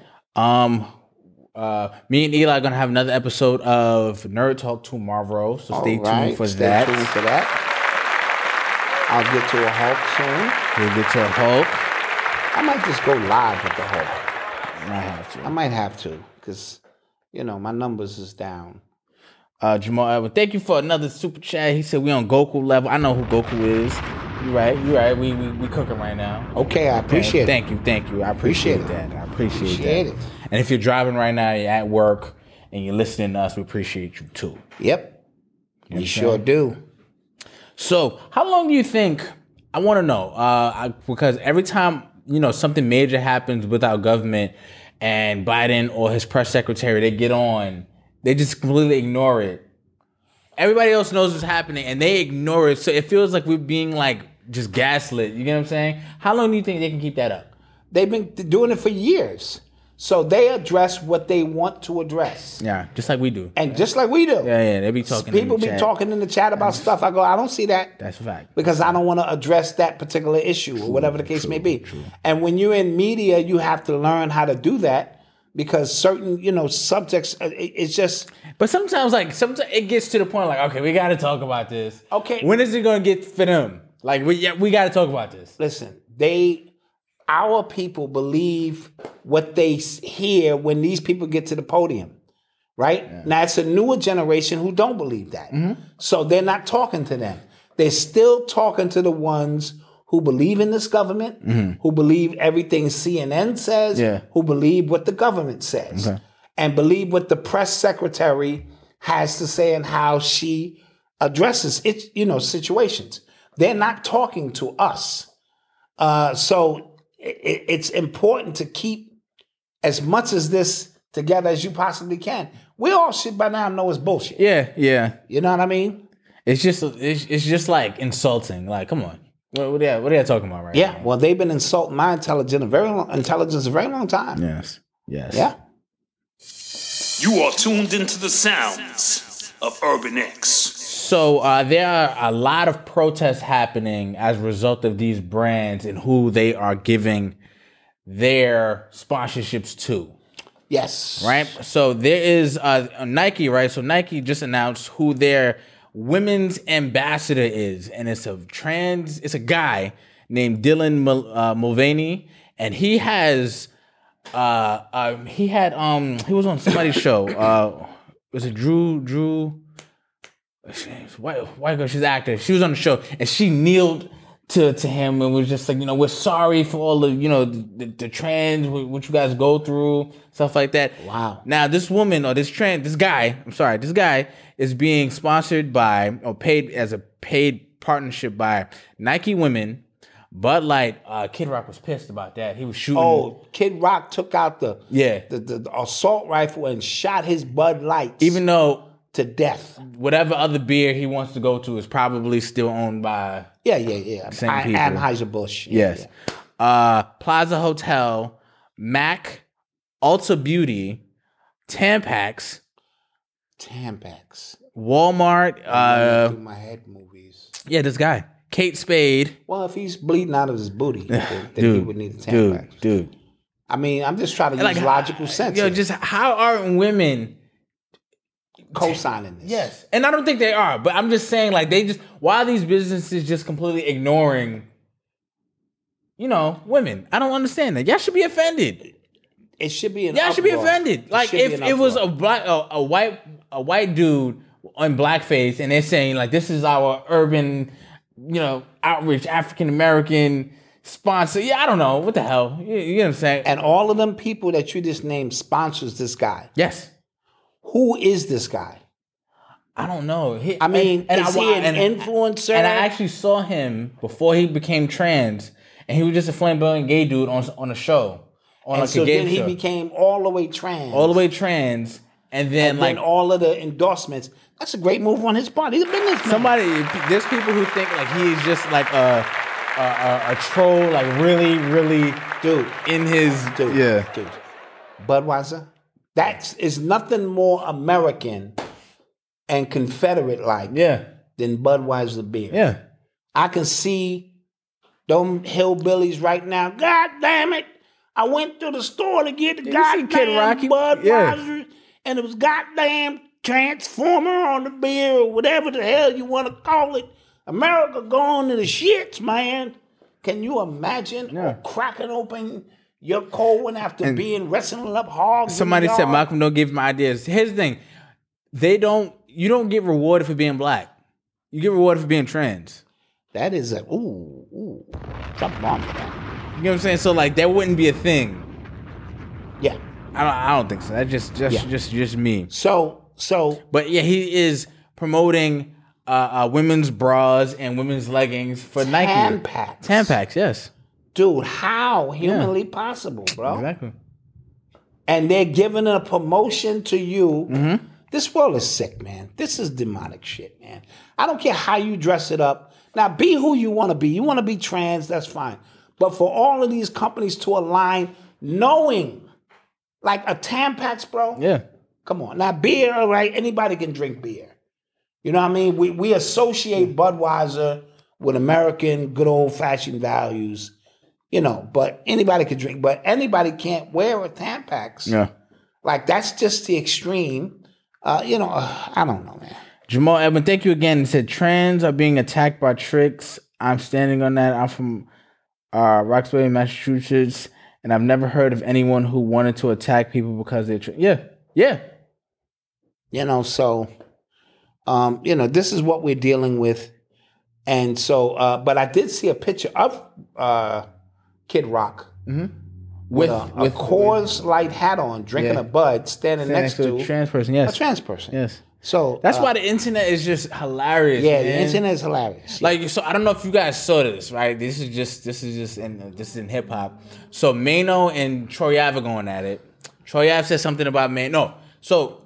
Me and Eli are going to have another episode of Nerd Talk tomorrow, so stay tuned for that. Stay tuned for that. I'll get to a Hulk soon. We'll get to a Hulk. I might just go live with the Hulk. I might have to, because, my numbers is down. Jamal Edward, thank you for another super chat. He said we on Goku level. I know who Goku is. You're right. We cooking right now. Okay, I appreciate it. Thank you. I appreciate that. I appreciate it. And if you're driving right now, you're at work, and you're listening to us, we appreciate you too. Yep. We sure do. So, how long do you think? I want to know because every time something major happens with our government, and Biden or his press secretary, they get on. They just completely ignore it. Everybody else knows what's happening, and they ignore it. So it feels like we're being just gaslit. You get what I'm saying? How long do you think they can keep that up? They've been doing it for years. So they address what they want to address. Yeah, just like we do. And just like we do. Yeah, they be talking People in the be chat. talking in the chat about stuff. I go, I don't see that. That's a fact. Because I don't want to address that particular issue or whatever the case may be. And when you're in media, you have to learn how to do that because certain, subjects, it's just... But sometimes it gets to the point like, okay, we got to talk about this. Okay. When is it going to get for them? Like, we got to talk about this. Listen, our people believe what they hear when these people get to the podium, right? Yeah. Now, it's a newer generation who don't believe that. Mm-hmm. So they're not talking to them. They're still talking to the ones who believe in this government, who believe everything CNN says, who believe what the government says, and believe what the press secretary has to say and how she addresses it, situations. They're not talking to us. So it's important to keep as much as this together as you possibly can. We all should by now know it's bullshit. Yeah. You know what I mean? It's just like insulting. Like, come on. What are they talking about right now? Yeah, well, they've been insulting my intelligence a very long time. Yes. Yeah. You are tuned into the sounds of Urban X. So there are a lot of protests happening as a result of these brands and who they are giving their sponsorships to. Yes. Right? So there is Nike, right? So Nike just announced who their women's ambassador is. And it's a guy named Dylan Mulvaney. And he has, he was on somebody's show. Was it Drew? White girl, she's an actor. She was on the show and she kneeled to him and was just like, we're sorry for all the, the trans, what you guys go through, stuff like that. Wow. Now this woman or this guy is being sponsored by or paid as a paid partnership by Nike Women. Bud Light, Kid Rock was pissed about that. He was shooting. Oh, Kid Rock took out the assault rifle and shot his Bud Lights. Even though to death. Whatever other beer he wants to go to is probably still owned by same people. Anheuser-Busch. Yes. Yeah. Plaza Hotel, Mac, Ulta Beauty, Tampax, Walmart. My head movies. Yeah, this guy. Kate Spade. Well, if he's bleeding out of his booty, then he would need a Tampax. Dude. I mean, I'm just trying to use logical sense. Just how are women co-signing this? Yes. And I don't think they are, but I'm just saying, why are these businesses just completely ignoring, women? I don't understand that. Y'all should be offended. It should be Y'all should be offended. Like, if it was a white dude on blackface and they're saying, like, this is our urban, outreach, African-American sponsor. Yeah, I don't know. What the hell? You know what I'm saying? And all of them people that you just named sponsors this guy. Yes. Who is this guy? I don't know. Is he an influencer? And I actually saw him before he became trans, and he was just a flamboyant gay dude on a show. He became all the way trans. All the way trans, and then all of the endorsements. That's a great move on his part. He's a businessman. There's people who think like he is just like a troll, like really, really, dude. Dude. Budweiser. That is nothing more American and Confederate-like than Budweiser beer. Yeah. I can see them hillbillies right now. God damn it. I went to the store to get the goddamn Budweiser, and it was goddamn Transformer on the beer or whatever the hell you want to call it. America going to the shits, man. Can you imagine cracking open your cold one after being wrestling up hogs? Somebody said Malcolm don't give him ideas. Here's the thing. You don't get rewarded for being black. You get rewarded for being trans. That is drop a bomb for that. You know what I'm saying? So like that wouldn't be a thing. Yeah. I don't think so. That's just me. So but yeah, he is promoting women's bras and women's leggings for Nike. Tampax, yes. Dude, how humanly possible, bro? Exactly. And they're giving a promotion to you. Mm-hmm. This world is sick, man. This is demonic shit, man. I don't care how you dress it up. Now, be who you want to be. You want to be trans, that's fine. But for all of these companies to align, knowing, like a Tampax, bro. Yeah. Come on. Now, beer, right? Anybody can drink beer. You know what I mean? We associate Budweiser with American good old-fashioned values, you know, but anybody can drink. But anybody can't wear a Tampax. Yeah. Like, that's just the extreme. I don't know, man. Jamal Edmund, thank you again. He said, trans are being attacked by tricks. I'm standing on that. I'm from Roxbury, Massachusetts, and I've never heard of anyone who wanted to attack people because they're trans. Yeah. You know, so, this is what we're dealing with. And so, but I did see a picture of Kid Rock with a Coors Light hat on, drinking a Bud, standing next to a trans person. Yes. A trans person. Yes. So that's why the internet is just hilarious. Yeah, man. the internet is hilarious. Like, so I don't know if you guys saw this, right? This is in hip hop. So Mano and Troy Ave are going at it. Troy Ave said something about Mano. So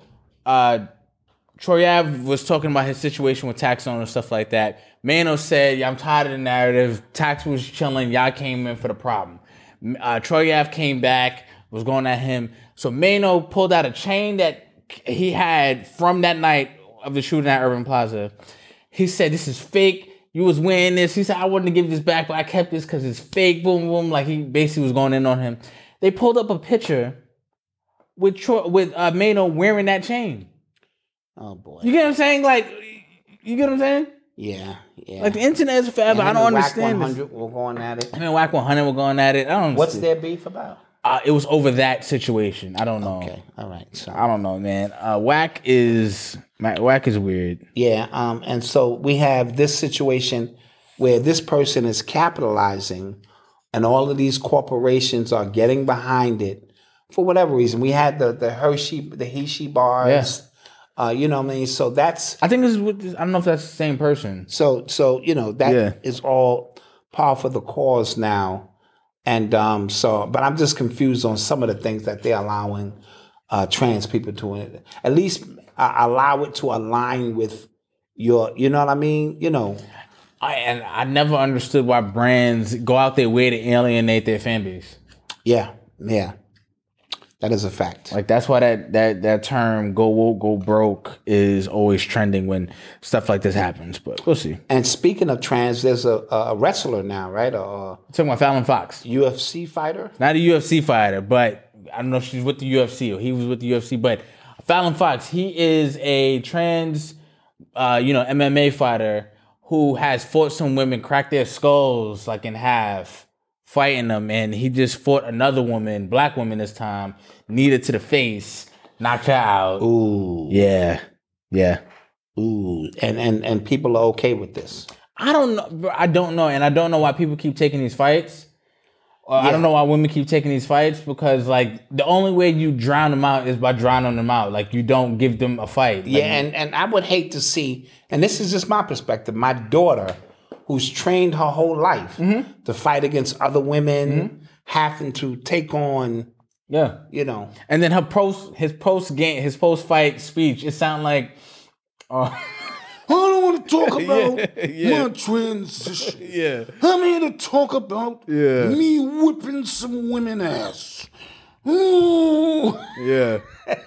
Troy Ave was talking about his situation with Tax On and stuff like that. Mano said, I'm tired of the narrative. Tax was chilling. Y'all came in for the problem. Troy Ave came back, was going at him. So Mano pulled out a chain that he had from that night of the shooting at Urban Plaza. He said, this is fake. You was wearing this. He said, I wouldn't give this back, but I kept this because it's fake. Boom, boom. Like, he basically was going in on him. They pulled up a picture with Mano wearing that chain. Oh, boy. You get what I'm saying? Like, you get what I'm saying? Yeah. Like, the internet is forever. I don't understand Whack this. 100 were going at it. Him and Whack 100 were going at it. I don't What's understand. their beef about? It was over that situation. I don't know. Okay, all right. So I don't know, man. Whack is weird. Yeah, and so we have this situation where this person is capitalizing, and all of these corporations are getting behind it for whatever reason. We had the Hershey bars. Yeah. You know what I mean? So that's. I think this is. I don't know if that's the same person. So that is all par for the cause now. And but I'm just confused on some of the things that they're allowing trans people to at least allow it to align with your, you know what I mean? You know. I never understood why brands go out their way to alienate their fan base. Yeah. That is a fact. Like, that's why that term "go woke, go broke" is always trending when stuff like this happens. But we'll see. And speaking of trans, there's a wrestler now, right? Talking about Fallon Fox, UFC fighter. Not a UFC fighter, but I don't know if she's with the UFC or he was with the UFC. But Fallon Fox, he is a trans, MMA fighter who has fought some women, cracked their skulls like in half, fighting them, and he just fought another woman, black woman this time, knee her to the face, knocked her out. Ooh. Yeah. Ooh. And people are okay with this. I don't know, and I don't know why people keep taking these fights. I don't know why women keep taking these fights, because like the only way you drown them out is by drowning them out. Like, you don't give them a fight. Like, and I would hate to see, and this is just my perspective, my daughter, who's trained her whole life to fight against other women, having to take on, And then his post fight speech, it sounded like, I don't want to talk about my transition. Yeah. I'm here to talk about me whipping some women ass. Ooh. Yeah.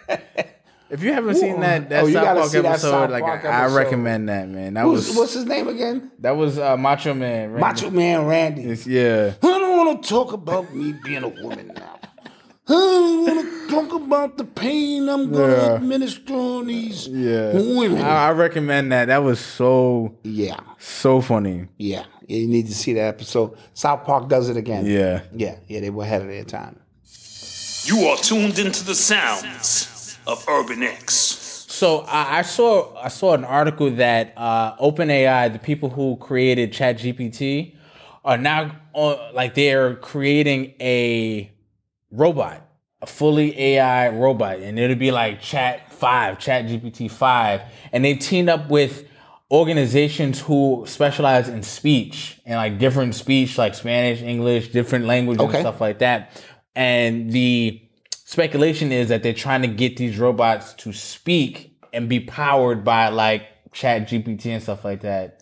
If you haven't seen that South Park episode, I recommend that, man. What's his name again? That was Macho Man Randy. Macho Man Randy. Yeah. I don't want to talk about me being a woman now. I don't want to talk about the pain I'm going to administer on these women. I recommend that. That was so funny. Yeah. You need to see that episode. South Park does it again. Yeah. They were ahead of their time. You are tuned into the sounds of Urban X. So I saw an article that OpenAI, the people who created ChatGPT, are now they're creating a robot, a fully AI robot, and it'll be like ChatGPT 5, and they teamed up with organizations who specialize in speech and like different speech, like Spanish, English, different languages and stuff like that. And the speculation is that they're trying to get these robots to speak and be powered by like ChatGPT and stuff like that.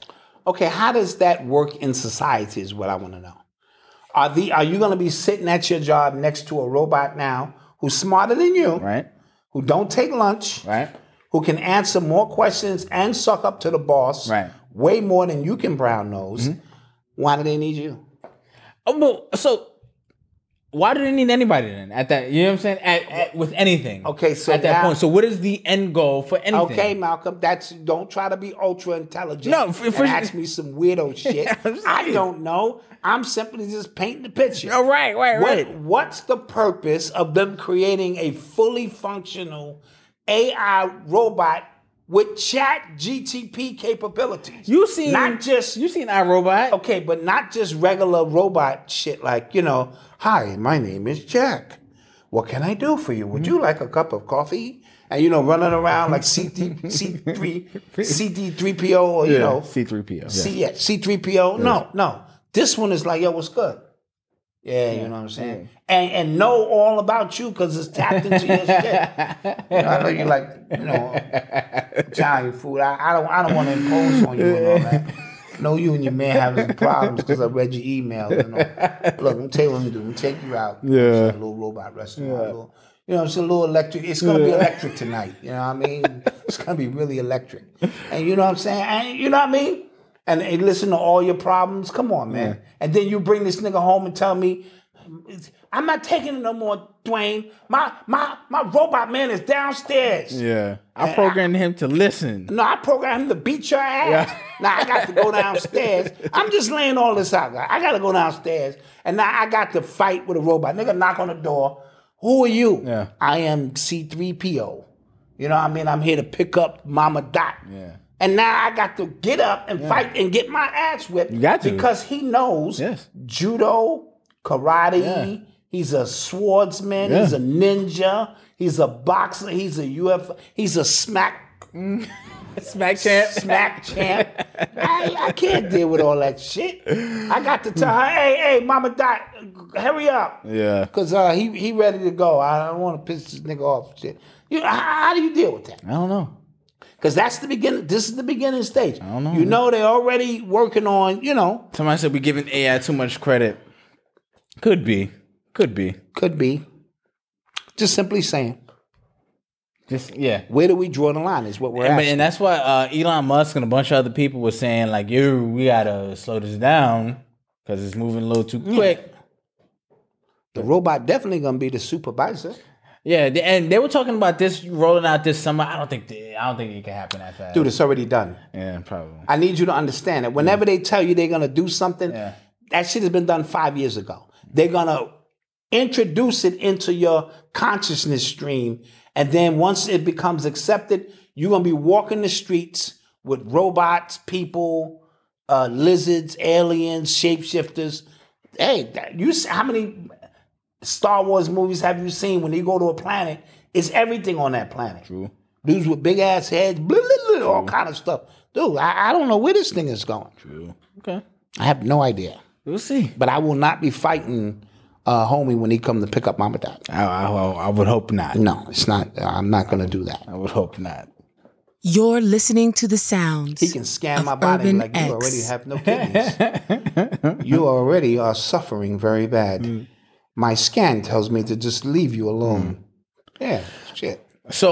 Okay, how does that work in society is what I want to know. Are you going to be sitting at your job next to a robot now who's smarter than you, Right. who don't take lunch, Right. who can answer more questions and suck up to the boss Right. way more than you can brown nose? Why do they need you? Oh, well, so why do they need anybody then? At that, you know what I'm saying? With anything. Okay, so at that now- point, so what is the end goal for anything? Okay, Malcolm, don't try to be ultra intelligent. No, and ask me some weirdo shit. I don't know. I'm simply just painting the picture. Oh, right. What's the purpose of them creating a fully functional AI robot with Chat GTP capabilities? You seen iRobot? Okay, but not just regular robot shit like, hi, my name is Jack. What can I do for you? Would you like a cup of coffee? And, running around like CD3PO or, C3PO. C3PO. No. This one is like, yo, what's good? Yeah, you know what I'm saying? And know all about you because it's tapped into your shit. I know you like, Italian food. I don't want to impose on you and all that. I know you and your man having some problems because I read your email. Look, let me tell you what I'm going to do. I'm going to take you out. A little robot restaurant. It's a little electric. It's going to be electric tonight. You know what I mean? It's going to be really electric. And you know what I'm saying? And you know what I mean? And listen to all your problems. Come on, man. Yeah. And then you bring this nigga home and tell me, I'm not taking it no more, Dwayne. My robot man is downstairs. Yeah. I programmed him to listen. No, I programmed him to beat your ass. Yeah. Now I got to go downstairs. I'm just laying all this out. I got to go downstairs. And now I got to fight with a robot. Nigga knock on the door. Who are you? Yeah. I am C3PO. You know what I mean? I'm here to pick up Mama Dot. Yeah. And now I got to get up and fight and get my ass whipped. You got to. Because he knows judo, karate. Yeah. He's a swordsman. Yeah. He's a ninja. He's a boxer. He's a UFO. He's a smack champ. Smack champ. I can't deal with all that shit. I got to tell her, hey, Mama Dot, hurry up. Yeah. Because he ready to go. I don't want to piss this nigga off. Shit. How do you deal with that? I don't know. Because that's the beginning. This is the beginning stage. I don't know. They're already working on, Somebody said we're giving AI too much credit. Could be. Just simply saying. Where do we draw the line is what we're asking. And that's why Elon Musk and a bunch of other people were saying, like, we got to slow this down because it's moving a little too quick. The robot definitely going to be the supervisor. Yeah, and they were talking about this rolling out this summer. I don't think it can happen that fast. Dude, it's already done. Yeah, probably. I need you to understand that whenever they tell you they're going to do something, that shit has been done 5 years ago. They're going to introduce it into your consciousness stream, and then once it becomes accepted, you're going to be walking the streets with robots, people, lizards, aliens, shapeshifters. Hey, how many Star Wars movies have you seen when they go to a planet? It's everything on that planet. True. Dudes with big ass heads, blah, blah, blah, all kind of stuff. Dude, I don't know where this thing is going. True. Okay. I have no idea. We'll see. But I will not be fighting homie when he come to pick up Mama Dot. I would hope not. No, it's not. I'm not going to do that. I would hope not. You're listening to the sounds. He can scan my body Urban like X. you already have no kidneys. You already are suffering very bad. My scan tells me to just leave you alone. Yeah, shit. So,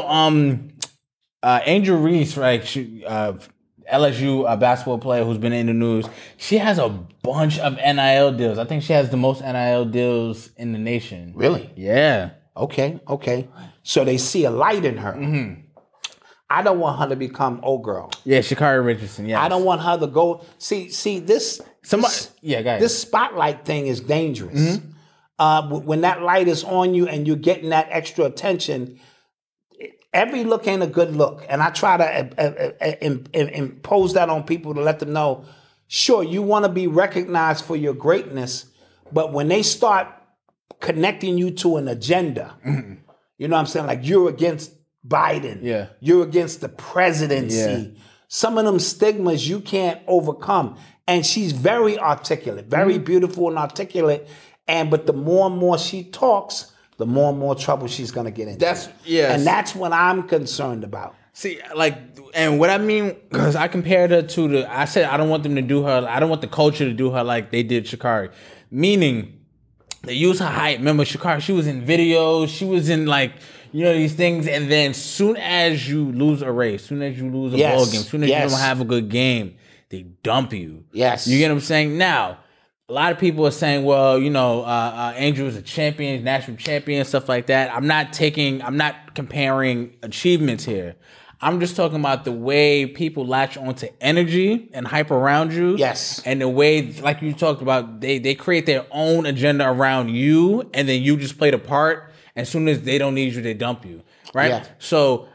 Angel Reese, right? She, LSU basketball player who's been in the news. She has a bunch of NIL deals. I think she has the most NIL deals in the nation. Really? Yeah. Okay. So they see a light in her. Mm-hmm. I don't want her to become old girl. Yeah, Sha'Carri Richardson. Yeah. I don't want her to go. See this. Go ahead. This spotlight thing is dangerous. Mm-hmm. When that light is on you and you're getting that extra attention, every look ain't a good look. And I try to impose that on people to let them know, sure, you want to be recognized for your greatness, but when they start connecting you to an agenda, you know what I'm saying? Like you're against Biden. You're against the presidency. Yeah. Some of them stigmas you can't overcome. And she's very articulate, very beautiful and articulate. But the more and more she talks, the more and more trouble she's going to get into. And that's what I'm concerned about. See, like, and what I mean, because I compared her to I said I don't want them to do her, I don't want the culture to do her like they did Sha'Carri. Meaning, they use her height. Remember, Sha'Carri, she was in videos, she was in like, these things, and then soon as you lose a race, soon as you lose a ball game, soon as you don't have a good game, they dump you. Yes. You get what I'm saying? Now, a lot of people are saying, well, Angel is a champion, national champion, stuff like that. I'm not comparing achievements here. I'm just talking about the way people latch onto energy and hype around you. Yes. And the way, like you talked about, they create their own agenda around you, and then you just play the part. As soon as they don't need you, they dump you. Right? Yeah. So,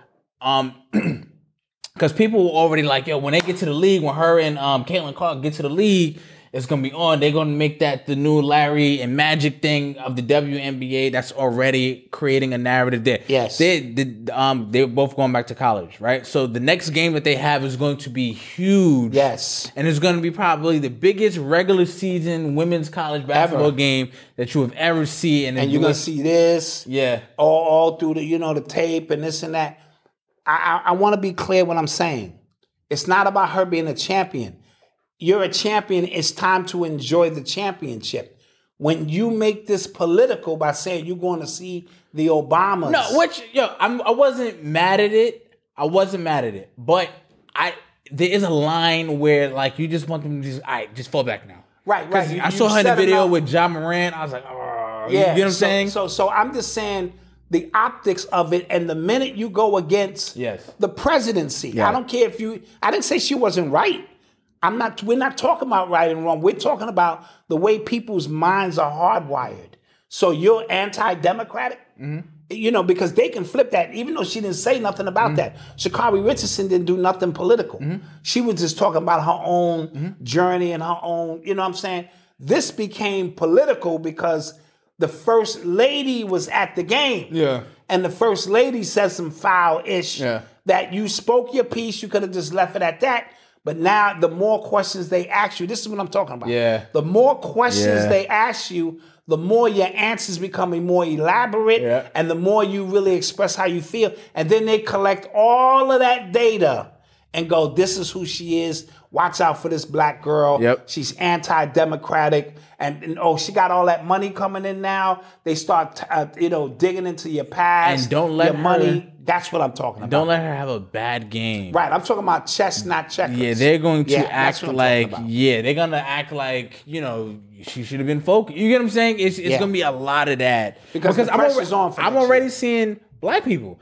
because people were already like, yo, when they get to the league, when her and Caitlin Clark get to the league, it's going to be on. They're going to make that the new Larry and Magic thing of the WNBA. That's already creating a narrative there. Yes. They're both going back to college, right? So the next game that they have is going to be huge. Yes. And it's going to be probably the biggest regular season women's college basketball game that you have ever seen. And you're going to see this. Yeah. All through the tape and this and that. I want to be clear what I'm saying. It's not about her being a champion. You're a champion. It's time to enjoy the championship. When you make this political by saying you're going to see the Obamas. No, I wasn't mad at it. But there is a line where like you just want them to just fall back now. Right. I saw her in the video with Ja Morant. I was like, oh, yeah. You know what I'm saying? So I'm just saying the optics of it, and the minute you go against the presidency, I don't care I didn't say she wasn't right. We're not talking about right and wrong. We're talking about the way people's minds are hardwired. So you're anti-democratic? Mm-hmm. Because they can flip that, even though she didn't say nothing about that. Sha'Carri Richardson didn't do nothing political. Mm-hmm. She was just talking about her own journey and her own, you know what I'm saying? This became political because the first lady was at the game. Yeah. And the first lady said some foul-ish that you spoke your piece, you could have just left it at that. But now the more questions they ask you, this is what I'm talking about. Yeah. The more questions they ask you, the more your answers becoming more elaborate and the more you really express how you feel. And then they collect all of that data and go, this is who she is. Watch out for this black girl. Yep. She's anti-democratic. And she got all that money coming in now. They start, digging into your past. And don't let your money. That's what I'm talking about. Don't let her have a bad game. Right. I'm talking about chess, not checkers. Yeah, they're going to act like, they're going to act like, she should have been focused. You get what I'm saying? It's going to be a lot of that. Because the pressure's on for I'm already seeing black people.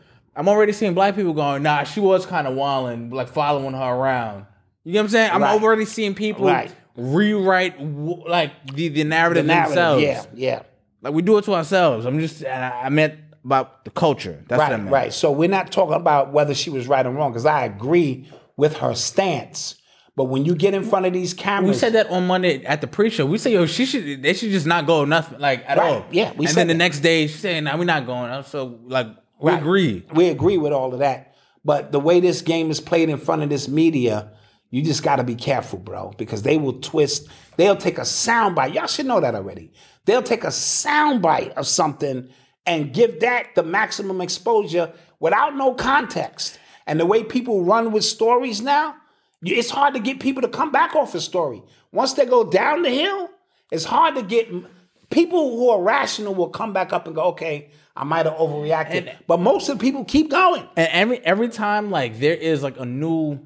Going, nah, she was kind of wilding, like following her around. You get what I'm saying? I'm already seeing people rewrite like the narrative themselves. Yeah. Like we do it to ourselves. I meant about the culture. That's what I meant. Right. So we're not talking about whether she was right or wrong, because I agree with her stance. But when you get in front of these cameras, we said that on Monday at the pre-show. We say, they should just not go nothing at all. Yeah. And then the next day she's saying, nah, we're not going. So we agree. We agree with all of that. But the way this game is played in front of this media, you just got to be careful, bro, because they will twist. They'll take a soundbite. Y'all should know that already. They'll take a soundbite of something and give that the maximum exposure without no context. And the way people run with stories now, it's hard to get people to come back off a story. Once they go down the hill, it's hard to get people who are rational will come back up and go, okay, I might have overreacted. But most of the people keep going. And every time there is a new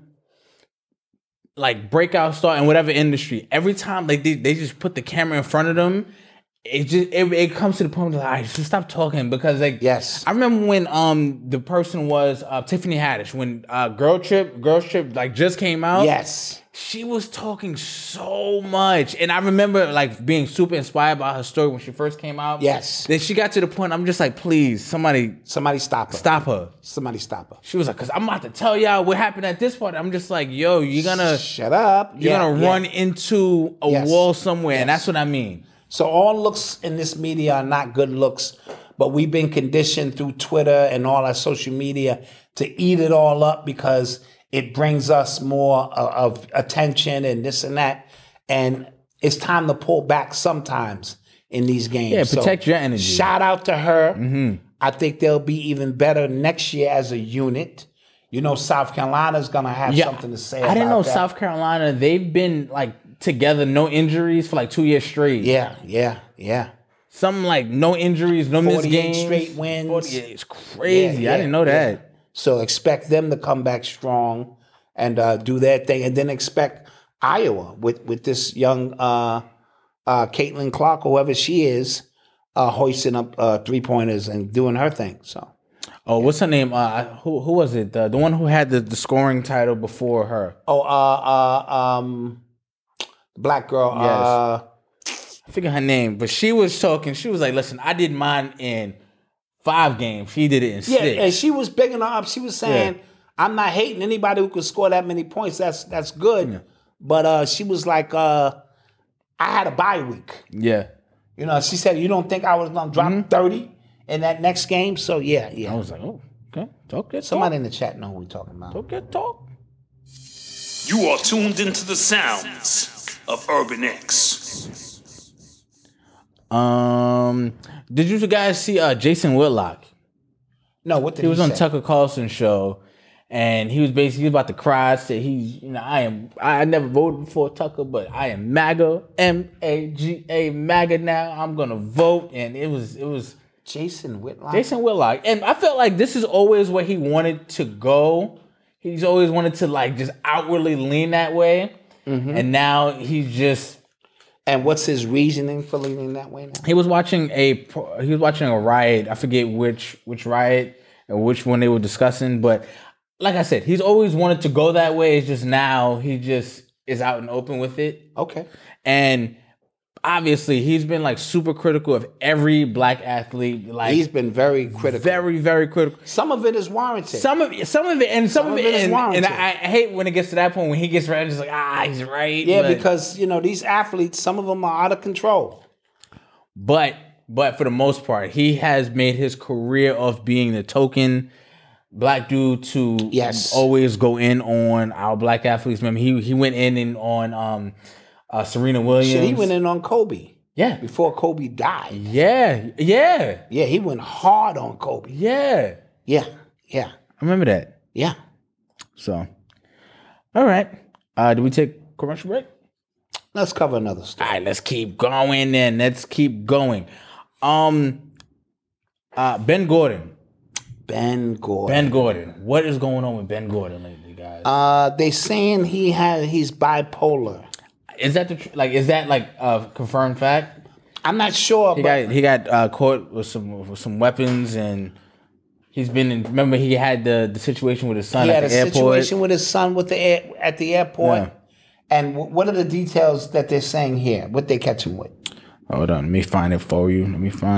breakout star in whatever industry, every time they just put the camera in front of them, it comes to the point where just stop talking, because yes. I remember when the person was Tiffany Haddish, when Girls Trip just came out. Yes. She was talking so much, and I remember being super inspired by her story when she first came out. Yes. Then she got to the point, I'm just please, somebody stop her. Stop her. Somebody stop her. She was because I'm about to tell y'all what happened at this part. I'm just yo, you're gonna shut up. You're gonna run into a wall somewhere, and that's what I mean. So all looks in this media are not good looks, but we've been conditioned through Twitter and all our social media to eat it all up because it brings us more of attention and this and that. And it's time to pull back sometimes in these games. Yeah, protect your energy. Shout out to her. Mm-hmm. I think they'll be even better next year as a unit. You know, South Carolina's going to have something to say about that. I didn't know South Carolina, they've been like together, no injuries for like 2 years straight. Yeah. Something like no injuries, no missed games. 48 straight wins. 48, it's crazy. I didn't know that. So expect them to come back strong and do their thing. And then expect Iowa with this young Caitlin Clark, whoever she is, hoisting up 3-pointers and doing her thing. So. Oh, what's her name? Who was it? The one who had the scoring title before her. Black girl. Yes. I forget her name, but she was talking. She was like, "Listen, I did mine in 5 games. She did it in 6." Yeah, and she was bigging her up. She was saying, "I'm not hating anybody who could score that many points. That's good." Yeah. But she was like, "I had a bye week." Yeah. You know, she said, "You don't think I was gonna drop 30 in that next game?" So yeah. I was like, "Oh, okay, talk that." Somebody in the chat know who we're talking about. Talk that talk. You are tuned into the sounds of Urban X. Did you guys see Jason Whitlock? No, what did he was say? on Tucker Carlson's show, and he was basically about to cry. Said I never voted for Tucker, but I am MAGA, MAGA, MAGA now. I'm gonna vote, and it was Jason Whitlock. And I felt like this is always where he wanted to go. He's always wanted to like just outwardly lean that way, and now he's just. And what's his reasoning for leaning that way now? He was watching a riot. I forget which riot or which one they were discussing, but like I said, he's always wanted to go that way. It's just now he just is out and open with it. Okay. And obviously he's been like super critical of every black athlete. Like he's been very critical. Very, very critical. Some of it is warranted. Some of it is warranted. And I hate when it gets to that point when he gets right, it's like, he's right. Yeah, because these athletes, some of them are out of control. But for the most part, he has made his career of being the token black dude to always go in on our black athletes. Remember, he went in on Serena Williams. Shit, he went in on Kobe. Yeah. Before Kobe died. Yeah. Yeah, he went hard on Kobe. Yeah. Yeah. I remember that. Yeah. So, all right. Do we take commercial break? Let's cover another story. All right, let's keep going then. Let's keep going. Ben Gordon. Ben Gordon. What is going on with Ben Gordon lately, guys? They saying he's bipolar. Is that a confirmed fact? I'm not sure. He got caught with some weapons, and he's been in. Remember, he had the situation with his son at the airport. He had a situation with his son at the airport. Yeah. And what are the details that they're saying here? What they catch him with? Hold on, let me find it for you.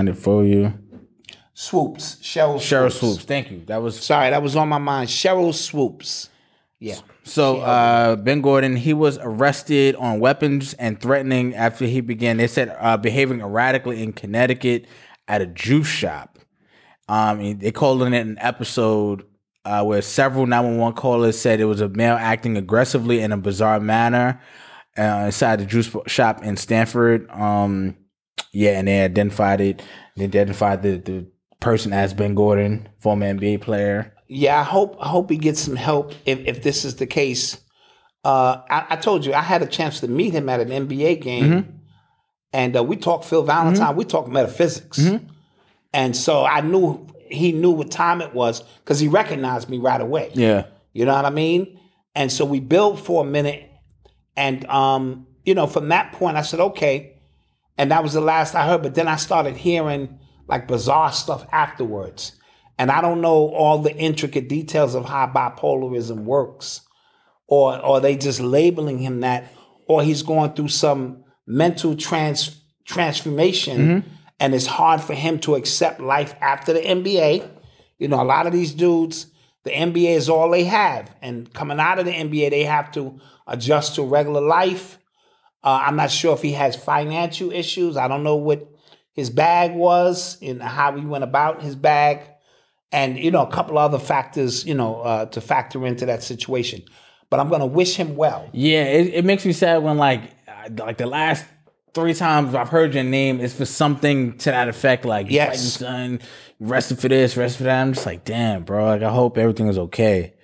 Swoops. Cheryl Swoops. Thank you. That was on my mind. Cheryl Swoops. Yeah. So Ben Gordon, he was arrested on weapons and threatening after he began, they said, behaving erratically in Connecticut at a juice shop. They called it an episode where several 911 callers said it was a male acting aggressively in a bizarre manner inside the juice shop in Stanford. And they identified it. They identified the person as Ben Gordon, former NBA player. Yeah, I hope he gets some help if this is the case. I told you I had a chance to meet him at an NBA game, and we talked Phil Valentine. We talked metaphysics, and so I knew he knew what time it was because he recognized me right away. Yeah, you know what I mean. And so we built for a minute, and from that point I said okay, and that was the last I heard. But then I started hearing like bizarre stuff afterwards. And I don't know all the intricate details of how bipolarism works, or are they just labeling him that, or he's going through some mental transformation, and it's hard for him to accept life after the NBA. A lot of these dudes, the NBA is all they have, and coming out of the NBA, they have to adjust to regular life. I'm not sure if he has financial issues. I don't know what his bag was and how he went about his bag. And, a couple other factors, to factor into that situation. But I'm going to wish him well. Yeah, it makes me sad when, like the last 3 times I've heard your name, it's for something to that effect. Like, yes, son, arrested for this, arrested for that. I'm just like, damn, bro. Like, I hope everything is okay.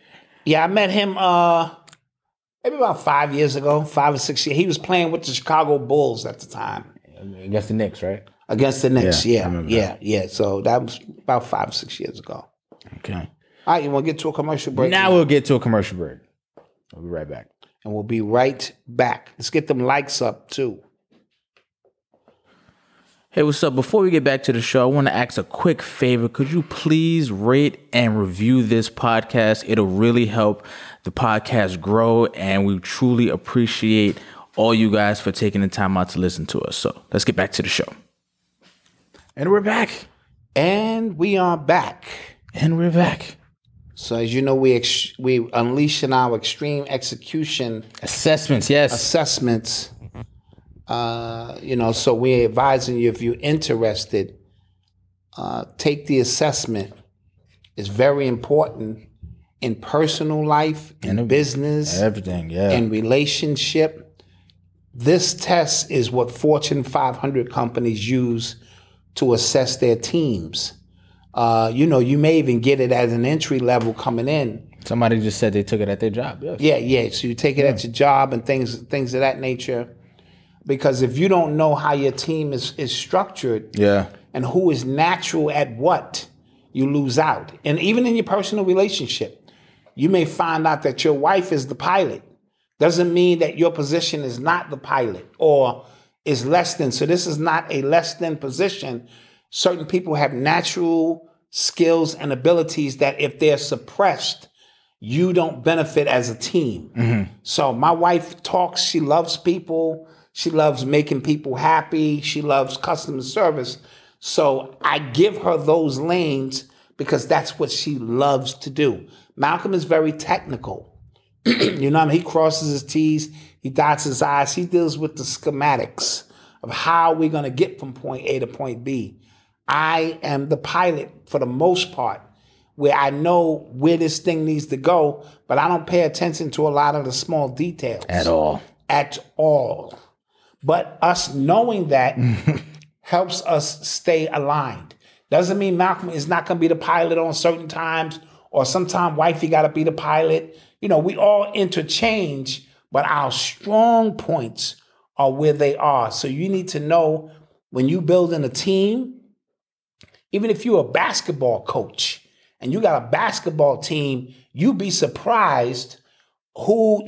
Yeah, I met him maybe about 5 years ago, 5 or 6 years. He was playing with the Chicago Bulls at the time. Against the Knicks, right? Against the Knicks, Yeah. So that was about 5 or 6 years ago. Okay. All right, you want to get to a commercial break? Now we'll get to a commercial break. We'll be right back. And we'll be right back. Let's get them likes up, too. Hey, what's up? Before we get back to the show, I want to ask a quick favor. Could you please rate and review this podcast? It'll really help the podcast grow, and we truly appreciate all you guys for taking the time out to listen to us. So let's get back to the show. And we're back. And we are back. And we're back. So as you know, we unleashing our extreme execution assessments. Yes, assessments. So we're advising you, if you're interested, take the assessment. It's very important in personal life, in business, everything, in relationship. This test is what Fortune 500 companies use to assess their teams. You may even get it as an entry level coming in. Somebody just said they took it at their job. Yes. Yeah. So you take it at your job and things of that nature. Because if you don't know how your team is structured, and who is natural at what, you lose out. And even in your personal relationship, you may find out that your wife is the pilot. Doesn't mean that your position is not the pilot or is less than. So this is not a less than position. Certain people have natural skills and abilities that if they're suppressed, you don't benefit as a team. Mm-hmm. So my wife talks, she loves people. She loves making people happy. She loves customer service. So I give her those lanes because that's what she loves to do. Malcolm is very technical. You know what I mean? He crosses his T's, he dots his I's. He deals with the schematics of how we're going to get from point A to point B. I am the pilot for the most part, where I know where this thing needs to go, but I don't pay attention to a lot of the small details. At all. But us knowing that helps us stay aligned. Doesn't mean Malcolm is not going to be the pilot on certain times, or sometime wifey got to be the pilot. We all interchange, but our strong points are where they are. So you need to know when you building a team, even if you're a basketball coach and you got a basketball team, you'd be surprised who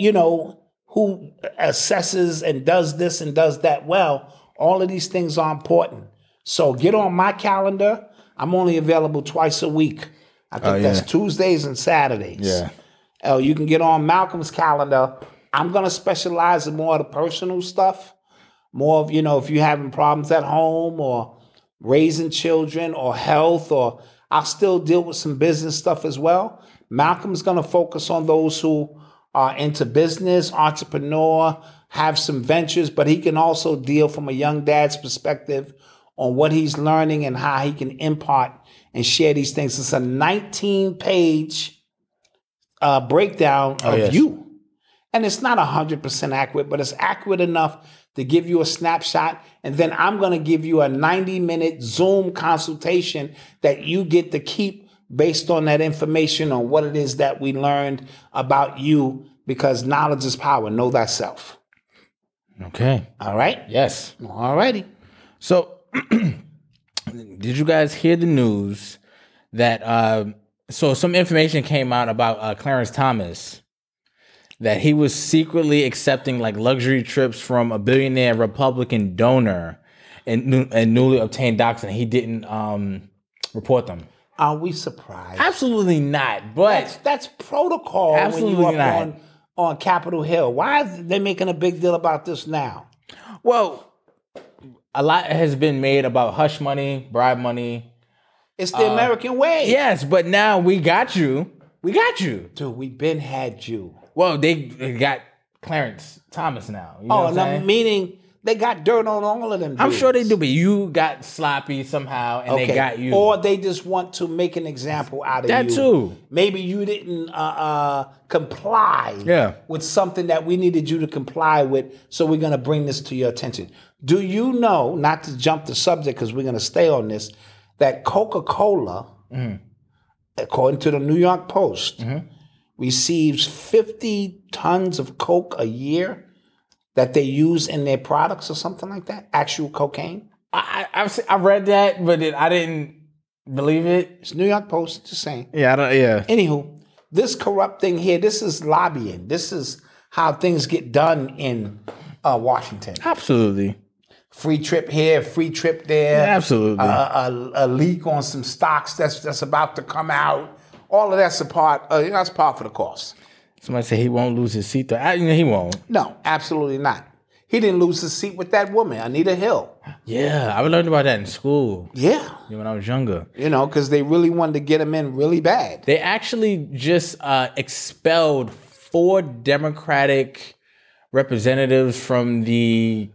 assesses and does this and does that well. All of these things are important. So get on my calendar. I'm only available twice a week. I think that's Tuesdays and Saturdays. Yeah. You can get on Malcolm's calendar. I'm going to specialize in more of the personal stuff. More of, if you're having problems at home or raising children or health, or I'll still deal with some business stuff as well. Malcolm's going to focus on those who are into business, entrepreneur, have some ventures, but he can also deal from a young dad's perspective on what he's learning and how he can impart and share these things. It's a 19-page breakdown of you. And it's not 100% accurate, but it's accurate enough to give you a snapshot. And then I'm going to give you a 90-minute Zoom consultation that you get to keep based on that information on what it is that we learned about you, because knowledge is power. Know thyself. Okay. All right? Yes. All righty. So, did you guys hear the news that, so some information came out about Clarence Thomas, that he was secretly accepting like luxury trips from a billionaire Republican donor and newly obtained docs, and he didn't report them. Are we surprised? Absolutely not. But that's protocol. Absolutely when you're not. up on Capitol Hill. Why are they making a big deal about this now? Well, a lot has been made about hush money, bribe money. It's the American way. Yes, but now we got you. We got you. Dude, we been had you. Well, they got Clarence Thomas now. You know what I'm saying? Meaning they got dirt on all of them dudes. I'm sure they do, but you got sloppy somehow, and they got you. Or they just want to make an example out of that you. That too. Maybe you didn't comply with something that we needed you to comply with, so we're going to bring this to your attention. Do you know, not to jump the subject because we're going to stay on this, that Coca-Cola, according to the New York Post, receives 50 tons of coke a year that they use in their products or something like that? Actual cocaine? I read that, but I didn't believe it. It's New York Post, just saying. Yeah, Anywho, this corrupt thing here, this is lobbying. This is how things get done in Washington. Absolutely. Free trip here, free trip there. Yeah, absolutely. A leak on some stocks that's about to come out. All of that's that's part for the course. Somebody said he won't lose his seat, though. He won't. No, absolutely not. He didn't lose his seat with that woman, Anita Hill. Yeah, I learned about that in school. Yeah. When I was younger. Because they really wanted to get him in really bad. They actually just expelled 4 Democratic representatives from the,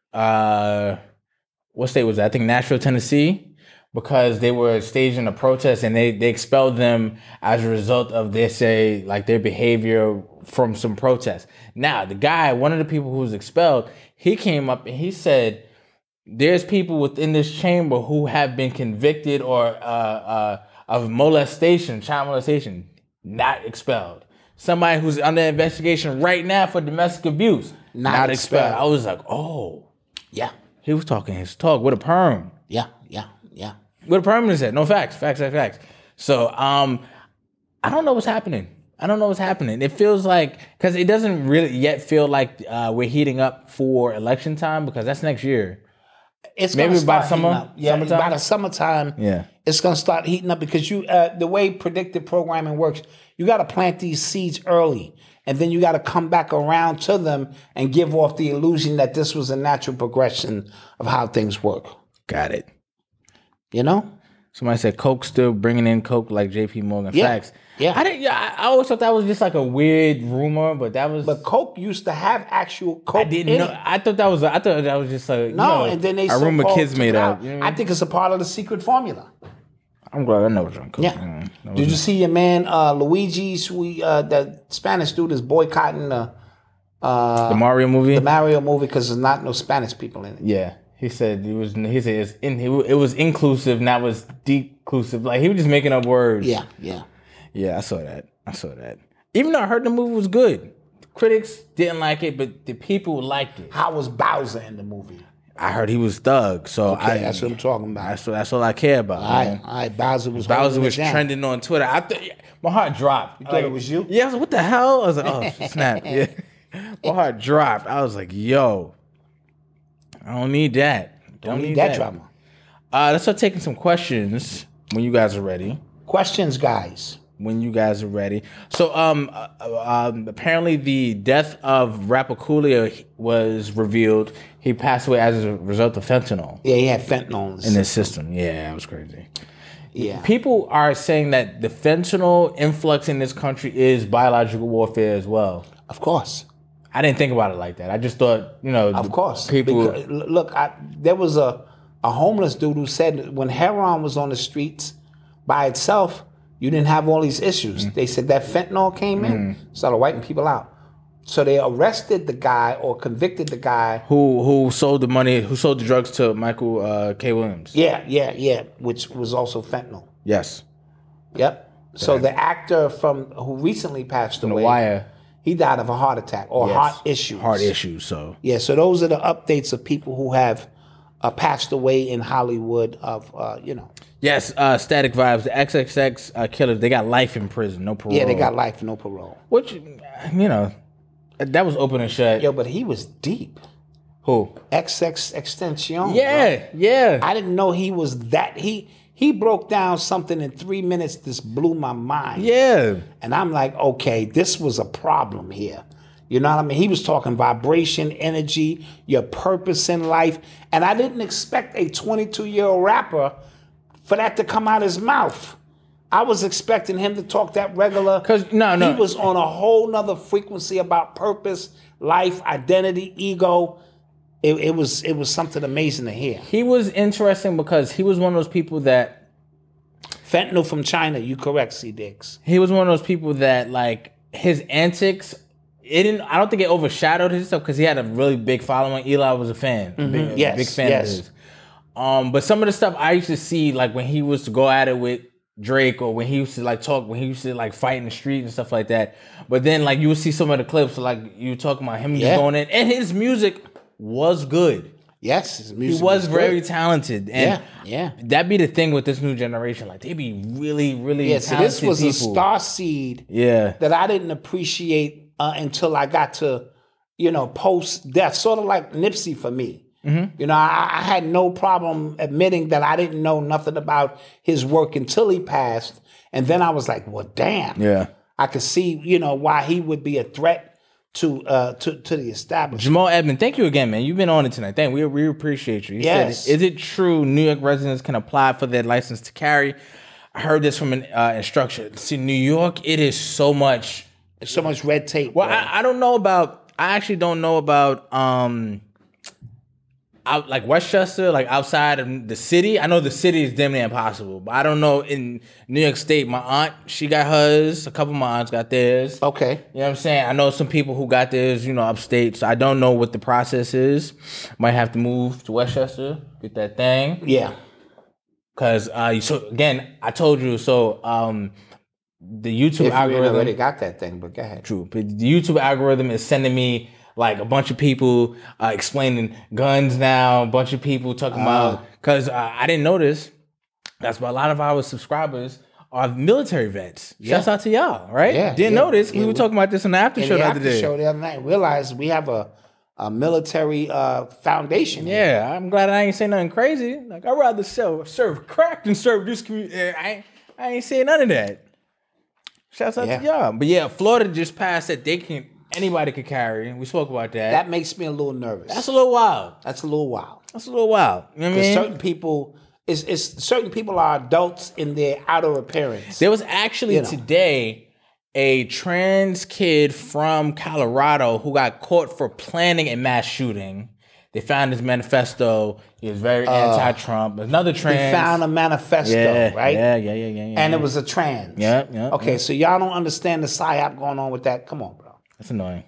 what state was that? I think Nashville, Tennessee, because they were staging a protest, and they expelled them as a result of their behavior from some protests. Now, the guy, one of the people who was expelled, he came up and he said, there's people within this chamber who have been convicted or of molestation, child molestation, not expelled. Somebody who's under investigation right now for domestic abuse, not expelled. I was like, oh. Yeah. He was talking his talk with a perm. Yeah. What a perm is that? No, facts. So, I don't know what's happening. It feels like, because it doesn't really yet feel like we're heating up for election time, because that's next year. It's maybe by summer. Yeah, summertime? by the summertime. Yeah, it's gonna start heating up, because the way predictive programming works, you got to plant these seeds early, and then you got to come back around to them and give off the illusion that this was a natural progression of how things work. Got it. Somebody said Coke still bringing in Coke like J.P. Morgan. Yeah. Facts. Yeah. I always thought that was just like a weird rumor, but that was. But Coke used to have actual Coke. I didn't know. I thought that was just like and then they a rumor kids made up. You know? I think it's a part of the secret formula. I'm glad I know what's on Coke. Yeah. Did you see your man Luigi? The Spanish dude is boycotting the Mario movie. The Mario movie, because there's not no Spanish people in it. Yeah. He said it was inclusive, not was declusive. Like, he was just making up words. Yeah. Yeah, I saw that. Even though I heard the movie was good. Critics didn't like it, but the people liked it. How was Bowser in the movie? I heard he was Thug, so that's what I'm talking about. That's all I care about. All right. Bowser was trending on Twitter. My heart dropped. You thought it was you? Yeah, I was like, what the hell? I was like, oh, snap. Yeah. My heart dropped. I was like, yo, I don't need that. Don't need that drama. Let's start taking some questions when you guys are ready. Questions, guys. When you guys are ready. So, apparently the death of rapper Coolio was revealed. He passed away as a result of fentanyl. Yeah, he had fentanyl in his system. Yeah, it was crazy. Yeah. People are saying that the fentanyl influx in this country is biological warfare as well. Of course. I didn't think about it like that. I just thought, Of course. People. Look, there was a homeless dude who said when heroin was on the streets by itself, you didn't have all these issues. They said that fentanyl came in, started wiping people out. So they arrested the guy or convicted the guy who sold the drugs to Michael K. Williams. Yeah, which was also fentanyl. Yes. Yep. So the actor who recently passed away, The Wire, he died of a heart attack or heart issues. Heart issues. So yeah. So those are the updates of people who have passed away in Hollywood. Yes, Static Vibes, the XXX killers, they got life in prison, no parole. Yeah, they got life, no parole. Which, that was open and shut. Yo, but he was deep. Who? XX Extension. Yeah. I didn't know he was that. He broke down something in 3 minutes. This blew my mind. Yeah. And I'm like, okay, this was a problem here. You know what I mean? He was talking vibration, energy, your purpose in life. And I didn't expect a 22-year-old rapper for that to come out his mouth. I was expecting him to talk that regular. Because no. He was on a whole nother frequency about purpose, life, identity, ego. It was something amazing to hear. He was interesting because he was one of those people that... Fentanyl from China, you correct, C. Diggs. He was one of those people that, like, his antics... I don't think it overshadowed his stuff because he had a really big following. Eli was a fan. Big fan of his. But some of the stuff I used to see, like when he was to go at it with Drake, or when he used to like talk, when he used to like fight in the street and stuff like that. But then like you would see some of the clips, like you were talking about him just going in, and his music was good. Yes, his music he was very talented. And yeah. That'd be the thing with this new generation. Like they be really, really talented. So this was people. a star seed that I didn't appreciate until I got to, post death. Sort of like Nipsey for me. Mm-hmm. I had no problem admitting that I didn't know nothing about his work until he passed. And then I was like, well, damn. Yeah. I could see, why he would be a threat to the establishment. Jamal Edmond, thank you again, man. You've been on it tonight. Thank you. We appreciate you. He said, is it true New York residents can apply for their license to carry? I heard this from an instructor. See, New York, it is so much. There's so much red tape. Well, I don't know about, I actually don't know about out like Westchester, like outside of the city. I know the city is damn near impossible, but I don't know in New York State. My aunt, she got hers. A couple of my aunts got theirs. Okay. You know what I'm saying? I know some people who got theirs, upstate. So I don't know what the process is. Might have to move to Westchester, get that thing. Yeah. Because, so again, I told you, so the YouTube algorithm. You already got that thing, but go ahead. True. But the YouTube algorithm is sending me like a bunch of people explaining guns now, a bunch of people talking about, because I didn't notice, that's why a lot of our subscribers are military vets. Yeah. Shouts out to y'all, right? Yeah. Didn't notice. We were talking about this on the after show the other day. The other night, realized we have a military foundation. Yeah, here. I'm glad I ain't saying nothing crazy. Like, I'd rather serve crack than serve this community. I ain't saying none of that. Shouts out to y'all. But yeah, Florida just passed that anybody could carry. We spoke about that. That makes me a little nervous. That's a little wild. That's a little wild. You know what I mean? Certain people, certain people are adults in their outer appearance. There was actually today a trans kid from Colorado who got caught for planning a mass shooting. They found his manifesto. He was very anti-Trump. Another trans. They found a manifesto, right? Yeah. And it was a trans. Yeah. Okay, so y'all don't understand the psyop going on with that. Come on, bro. That's annoying.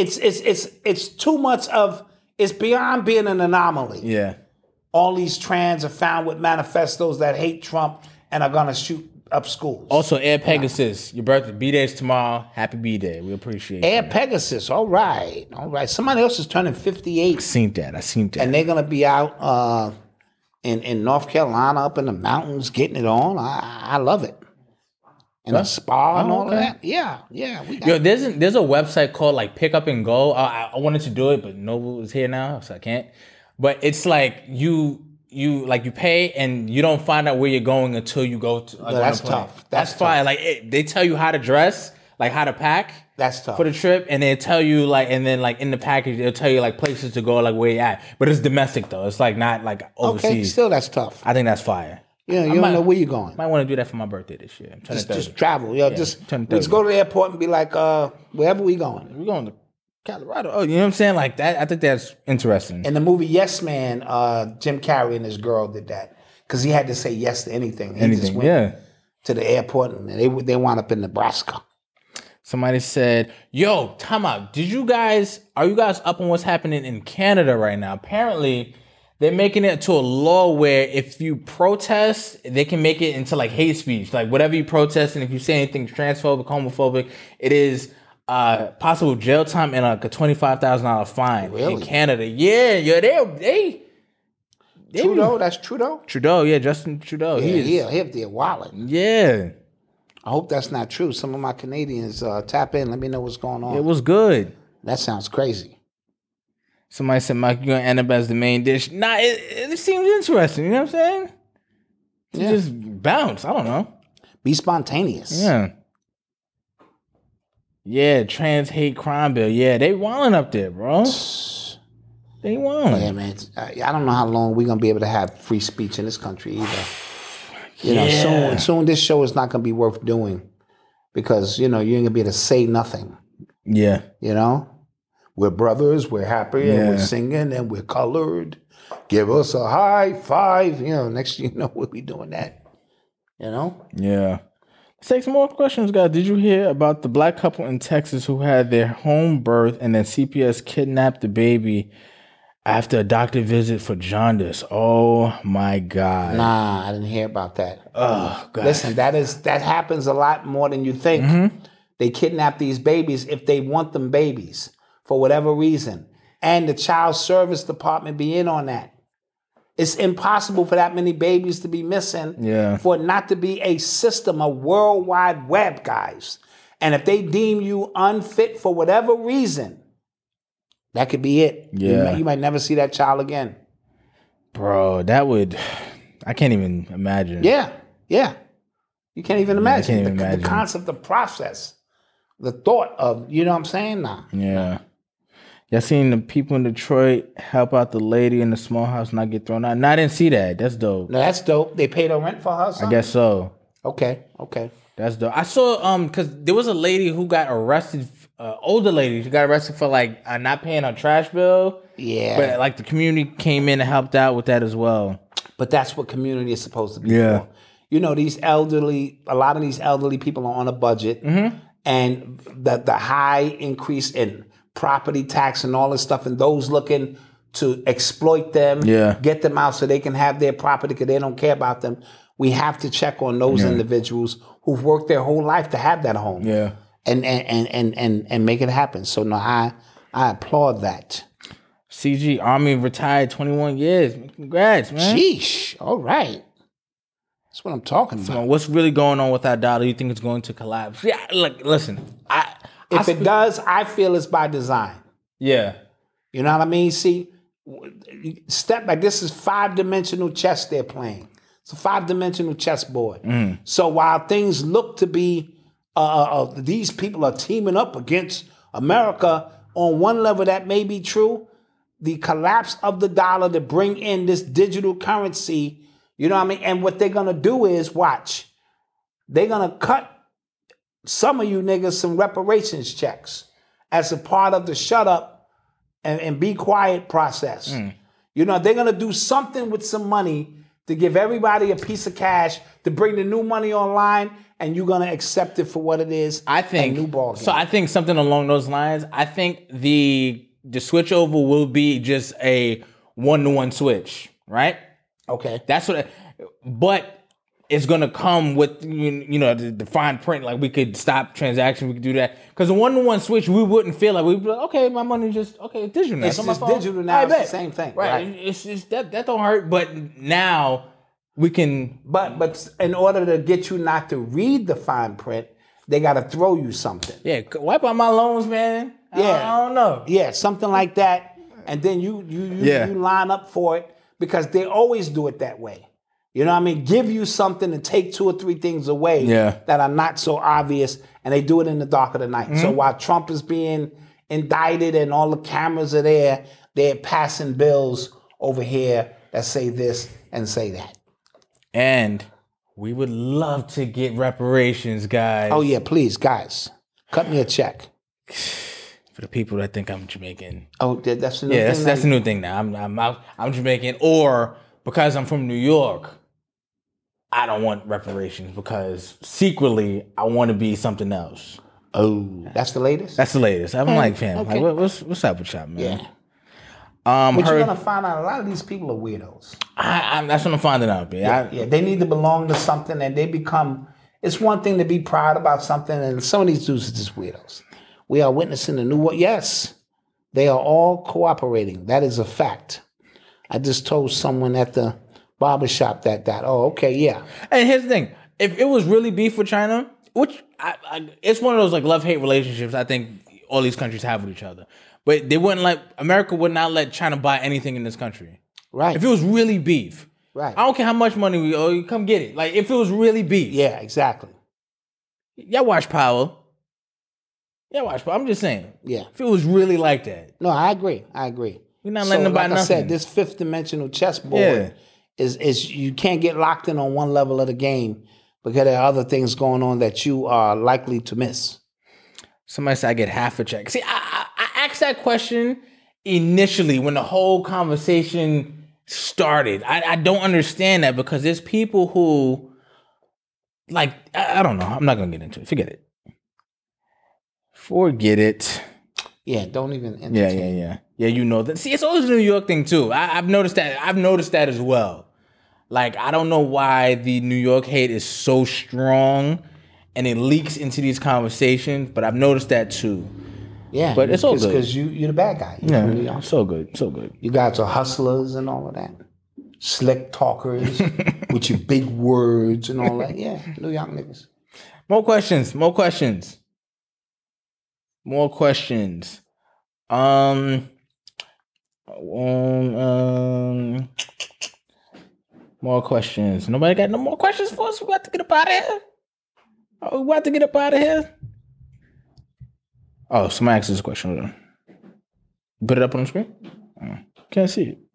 It's too much of. It's beyond being an anomaly. Yeah. All these trans are found with manifestos that hate Trump and are gonna shoot up schools. Also, Air Pegasus, your birthday, B-Day's tomorrow. Happy B-Day. We appreciate it. Air Pegasus, all right. Somebody else is turning 58. I seen that. And they're going to be out in North Carolina, up in the mountains, getting it on. I love it. And a spa and all of that. Yeah. There's a website called like Pick Up and Go. I wanted to do it, but Noble is here now, so I can't. But it's like you pay and you don't find out where you're going until you go to. That's tough. That's fine. Like they tell you how to dress, like how to pack. That's tough for the trip, and they tell you and then in the package they'll tell you places to go, where you at. But it's domestic though. It's not overseas. Okay, still that's tough. I think that's fire. Yeah, you don't know where you're going. Might want to do that for my birthday this year. Just travel. Let's go to the airport and be like, wherever we going. We're going to Colorado. Oh, you know what I'm saying? Like that. I think that's interesting. In the movie Yes Man, Jim Carrey and his girl did that because he had to say yes to anything. He just went to the airport and they wound up in Nebraska. Somebody said, "Yo, time out. Are you guys up on what's happening in Canada right now? Apparently, they're making it to a law where if you protest, they can make it into hate speech. Like whatever you protest, and if you say anything transphobic, homophobic, it is." Possible jail time and a $25,000 fine in Canada. Yeah, they Trudeau, that's Trudeau? Trudeau, yeah, Justin Trudeau. He up there wilding. Yeah. I hope that's not true. Some of my Canadians tap in. Let me know what's going on. It was good. That sounds crazy. Somebody said, Mike, you're going to end up as the main dish. Nah, it seems interesting. You know what I'm saying? Just bounce. I don't know. Be spontaneous. Yeah. Yeah, trans hate crime bill. Yeah, they wilding up there, bro. They wilding. Yeah, man. I don't know how long we're gonna be able to have free speech in this country either. You know, soon this show is not gonna be worth doing because you ain't gonna be able to say nothing. Yeah. We're brothers. We're happy and we're singing and we're colored. Give us a high five. Next thing you know, we'll be doing that. Yeah. Let's take some more questions, guys. Did you hear about the black couple in Texas who had their home birth and then CPS kidnapped the baby After a doctor visit for jaundice. Oh my God. Nah, I didn't hear about that. Oh God. Listen, that happens a lot more than you think. Mm-hmm. They kidnap these babies if they want them babies for whatever reason. And the child service department be in on that. It's impossible for that many babies to be missing for it not to be a system, a worldwide web, guys. And if they deem you unfit for whatever reason, that could be it. Yeah. You might never see that child again. Bro, I can't even imagine. Yeah. You can't even imagine. I can't even imagine. The concept, the process, the thought of, you know what I'm saying? Nah. Yeah. Y'all seen the people in Detroit help out the lady in the small house not get thrown out? No, I didn't see that. That's dope. No, that's dope. They paid her rent for her or something? I guess so. Okay. That's dope. I saw, because there was a lady who got arrested, older lady, she got arrested for like not paying her trash bill. Yeah. But like the community came in and helped out with that as well. But that's what community is supposed to be for. You know, a lot of these elderly people are on a budget, and the high increase in property tax and all this stuff, and those looking to exploit them, get them out so they can have their property because they don't care about them. We have to check on those individuals who've worked their whole life to have that home, and make it happen. So no, I applaud that. CG Army retired 21 years. Congrats, man. Sheesh. All right. That's what I'm talking about. So what's really going on with that dollar? You think it's going to collapse? Yeah, look, listen. If it does, I feel it's by design. Yeah. You know what I mean? See, step back. This is 5-dimensional chess they're playing. It's a 5-dimensional chessboard. So while things look to be, these people are teaming up against America, on one level that may be true. The collapse of the dollar to bring in this digital currency, you know what I mean? And what they're going to do is, watch, they're going to cut some of you niggas some reparations checks as a part of the shut up and be quiet process. You know, they're going to do something with some money to give everybody a piece of cash to bring the new money online, and you're going to accept it for what it is. I think, a new ball game. So I think something along those lines, I think the switch over will be just a 1-to-1 switch, right? Okay. That's what, but it's going to come with, you know, the fine print. Like we could stop transactions, we could do that. Because a 1-to-1 switch, we wouldn't feel like, we'd be like, okay, my money just, it's digital now. It's just digital now, it's the same thing. Right. It's just, that don't hurt, but now we can. But in order to get you not to read the fine print, they got to throw you something. Yeah, wipe out my loans, man. I don't know. Yeah, something like that. And then you line up for it because they always do it that way. You know what I mean? Give you something and take 2 or 3 things away that are not so obvious, and they do it in the dark of the night. So while Trump is being indicted and all the cameras are there, they're passing bills over here that say this and say that. And we would love to get reparations, guys. Oh, yeah, please, guys. Cut me a check. For the people that think I'm Jamaican. Oh, that's the new thing? Yeah, that's the new thing now. I'm Jamaican, or because I'm from New York, I don't want reparations because secretly I want to be something else. Oh, that's the latest? That's the latest. I'm like, fam, like, what's up with y'all, man? Yeah. But you're gonna find out a lot of these people are weirdos. That's what I'm finding out, man. Yeah, they need to belong to something, and they become. It's one thing to be proud about something, and some of these dudes are just weirdos. We are witnessing a new world. Yes, they are all cooperating. That is a fact. I just told someone at the barbershop that. Oh, okay, yeah. And here's the thing: if it was really beef with China, which it's one of those like love-hate relationships, I think all these countries have with each other. But they wouldn't America would not let China buy anything in this country. Right. If it was really beef. Right. I don't care how much money we owe you, come get it. Like, if it was really beef. Yeah, exactly. Y'all watch Power. I'm just saying. Yeah. If it was really like that. No, I agree. We're not letting them buy nothing. I said, this 5th-dimensional chessboard is you can't get locked in on one level of the game because there are other things going on that you are likely to miss. Somebody said I get half a check. See, I asked that question initially when the whole conversation started. I don't understand that because there's people who, like, I don't know. I'm not going to get into it. Forget it. Yeah, don't even entertain. Yeah, you know that. See, it's always a New York thing too. I've noticed that. I've noticed that as well. Like, I don't know why the New York hate is so strong and it leaks into these conversations, but I've noticed that too. Yeah, but it's all good. Because you're the bad guy. Yeah, really so good. You guys are hustlers and all of that. Slick talkers with your big words and all that. Yeah, New York niggas. More questions. More questions. Nobody got no more questions for us? We about to get up out of here? Oh, somebody asked this question. Hold on. Put it up on the screen? Can't see it.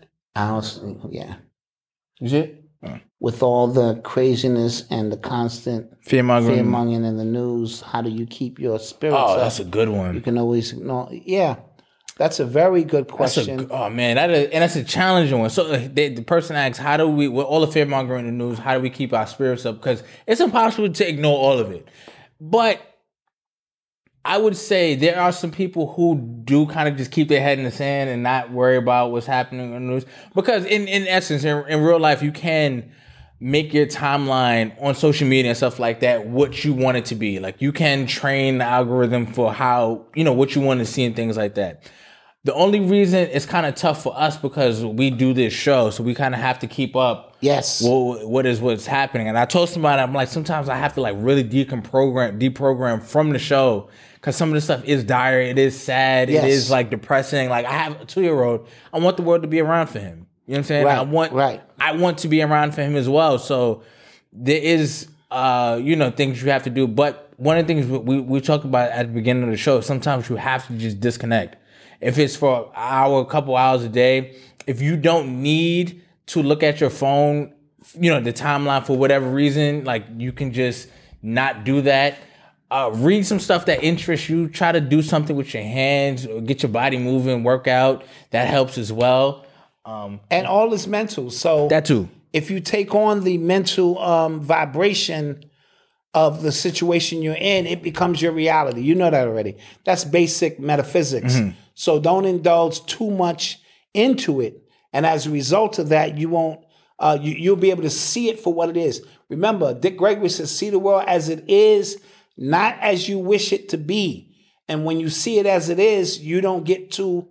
Yeah. You see it? With all the craziness and the constant fear-mongering in the news, how do you keep your spirits up? Oh, that's a good one. You can always ignore. Yeah, that's a very good question. That's a challenging one. So the person asks, how do we, with all the fear-mongering in the news, how do we keep our spirits up? Because it's impossible to ignore all of it. But I would say there are some people who do kind of just keep their head in the sand and not worry about what's happening on the news. Because in essence, in real life, you can make your timeline on social media and stuff like that what you want it to be. Like, you can train the algorithm for how, what you want to see and things like that. The only reason it's kind of tough for us because we do this show, so we kind of have to keep up. Yes. What's happening. And I told somebody, I'm like, sometimes I have to like really deprogram from the show. Because some of the stuff is dire, it is sad, It is like depressing. Like, I have a 2-year-old. I want the world to be around for him. You know what I'm saying? I want to be around for him as well. So there is, things you have to do. But one of the things we talked about at the beginning of the show, sometimes you have to just disconnect. If it's for an hour, a couple hours a day, if you don't need to look at your phone, the timeline for whatever reason, like, you can just not do that. Read some stuff that interests you. Try to do something with your hands, or get your body moving, work out. That helps as well. And all is mental. So that too. If you take on the mental vibration of the situation you're in, it becomes your reality. You know that already. That's basic metaphysics. Mm-hmm. So don't indulge too much into it. And as a result of that, you won't. You'll be able to see it for what it is. Remember, Dick Gregory says, "See the world as it is, not as you wish it to be." And when you see it as it is, you don't get too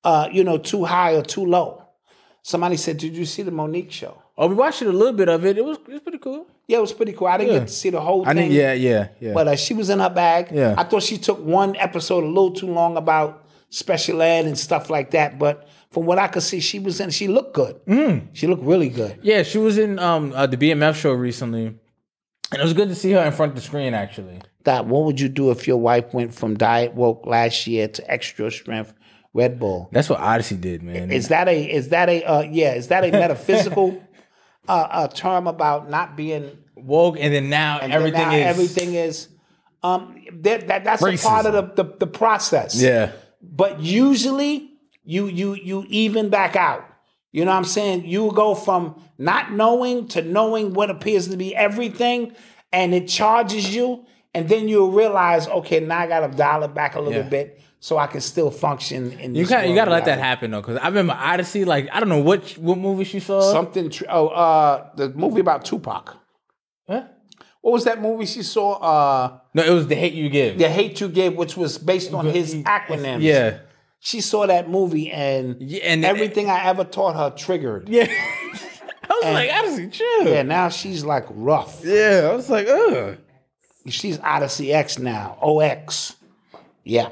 high or too low. Somebody said, "Did you see the Monique show?" Oh, we watched it a little bit of it. It was pretty cool. Yeah, it was pretty cool. I didn't get to see the whole thing. Yeah. But she was in her bag. Yeah. I thought she took one episode a little too long about special ed and stuff like that. But from what I could see, she looked good. Mm. She looked really good. Yeah, she was in the BMF show recently. And it was good to see her in front of the screen, actually. What would you do if your wife went from Diet Woke last year to Extra Strength Red Bull? That's what Odyssey did, man. Is that a metaphysical term about not being woke? And then now everything is that's racism. A part of the process. Yeah. But usually you even back out. You know what I'm saying? You go from not knowing to knowing what appears to be everything, and it charges you, and then you'll realize, okay, now I got to dial it back a little bit so I can still function in this world. You got to let that happen, though, because I remember Odyssey, like, I don't know what movie she saw. The movie about Tupac. Huh? What was that movie she saw? No, it was The Hate You Give. The Hate You Give, which was based on his acronyms. Yeah. She saw that movie, and everything I ever taught her triggered. Yeah. I was like, Odyssey, chill. Yeah, now she's like rough. Yeah, I was like, ugh. She's Odyssey X now. OX. Yeah.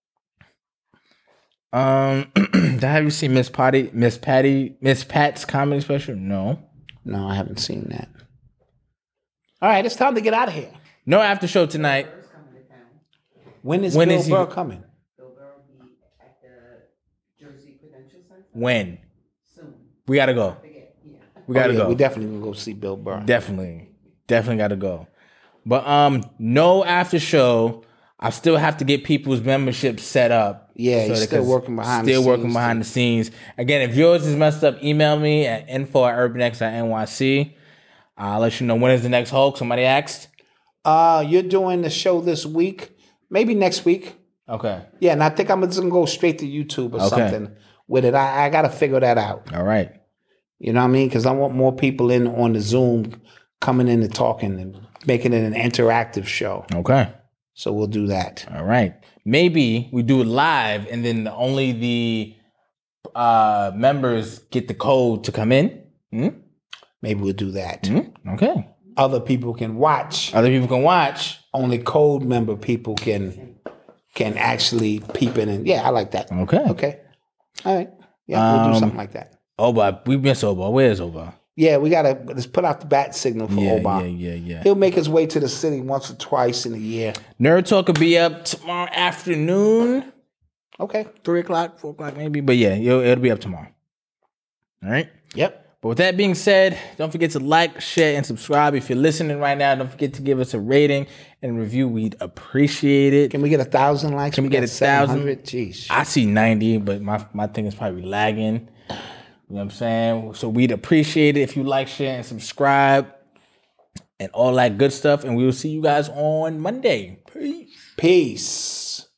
Have you seen Miss Pat's comedy special? No, I haven't seen that. All right, it's time to get out of here. No after show tonight. When is Bill Burr coming? Bill Burr will be at the Jersey Prudential Center. When? Soon. We gotta go. We gotta go. We definitely gonna go see Bill Burr. Definitely gotta go. But no after show. I still have to get people's memberships set up. Yeah, he's still working behind the scenes. Again, if yours is messed up, email me at info@urbanx.nyc. I'll let you know when is the next Hulk. Somebody asked. You're doing the show this week, maybe next week. Okay. Yeah, and I think I'm just gonna go straight to YouTube or something with it. I got to figure that out. All right. You know what I mean? Because I want more people in on the Zoom coming in and talking and making it an interactive show. Okay. So we'll do that. All right. Maybe we do it live and then only the members get the code to come in. Maybe we'll do that. Okay. Other people can watch. Only code member people can actually peep in. And yeah, I like that. Okay. All right. Yeah, we'll do something like that. Oba, we miss Oba. Where's Oba? Yeah, let's put out the bat signal for Oba. Yeah. He'll make his way to the city once or twice in a year. Nerd Talk will be up tomorrow afternoon. Okay. 3 o'clock, 4 o'clock maybe. But yeah, it'll be up tomorrow. All right? Yep. But with that being said, don't forget to like, share, and subscribe. If you're listening right now, don't forget to give us a rating and review. We'd appreciate it. Can we get 1,000 likes? Can we get 1,000? Jeez. I see 90, but my thing is probably lagging. You know what I'm saying? So we'd appreciate it if you like, share, and subscribe and all that good stuff. And we will see you guys on Monday. Peace.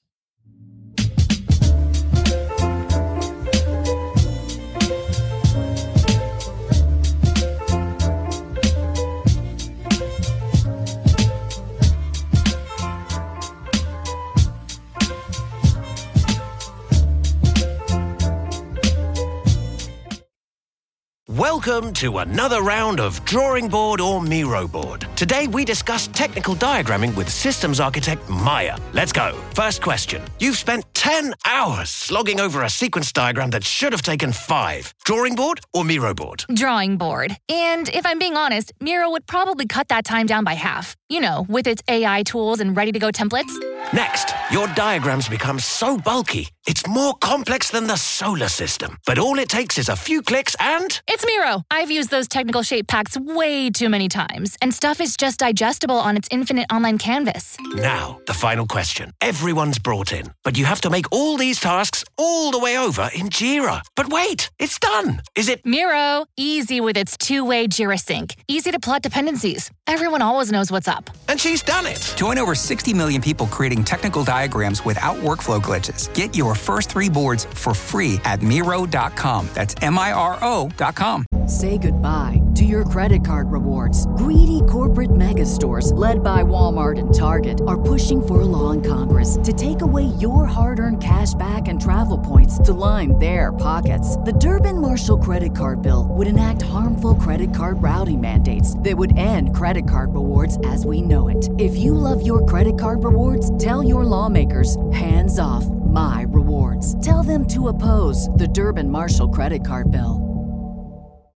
Welcome to another round of Drawing Board or Miro Board. Today we discuss technical diagramming with systems architect Maya. Let's go. First question. You've spent 10 hours slogging over a sequence diagram that should have taken 5. Drawing board or Miro board? Drawing board. And if I'm being honest, Miro would probably cut that time down by half. You know, with its AI tools and ready-to-go templates. Next, your diagrams become so bulky, it's more complex than the solar system. But all it takes is a few clicks and... It's Miro. I've used those technical shape packs way too many times, and stuff is just digestible on its infinite online canvas. Now, the final question. Everyone's brought in, but you have to make all these tasks all the way over in Jira. But wait, it's done. Is it... Miro. Easy with its two-way Jira sync. Easy to plot dependencies. Everyone always knows what's up. And she's done it. Join over 60 million people creating technical diagrams without workflow glitches. Get your first 3 boards for free at Miro.com. That's Miro.com. Say goodbye to your credit card rewards. Greedy corporate mega stores, led by Walmart and Target, are pushing for a law in Congress to take away your hard-earned cash back and travel points to line their pockets. The Durbin-Marshall credit card bill would enact harmful credit card routing mandates that would end credit card rewards as we know it. If you love your credit card rewards, tell your lawmakers, hands off my rewards. Tell them to oppose the Durbin-Marshall credit card bill.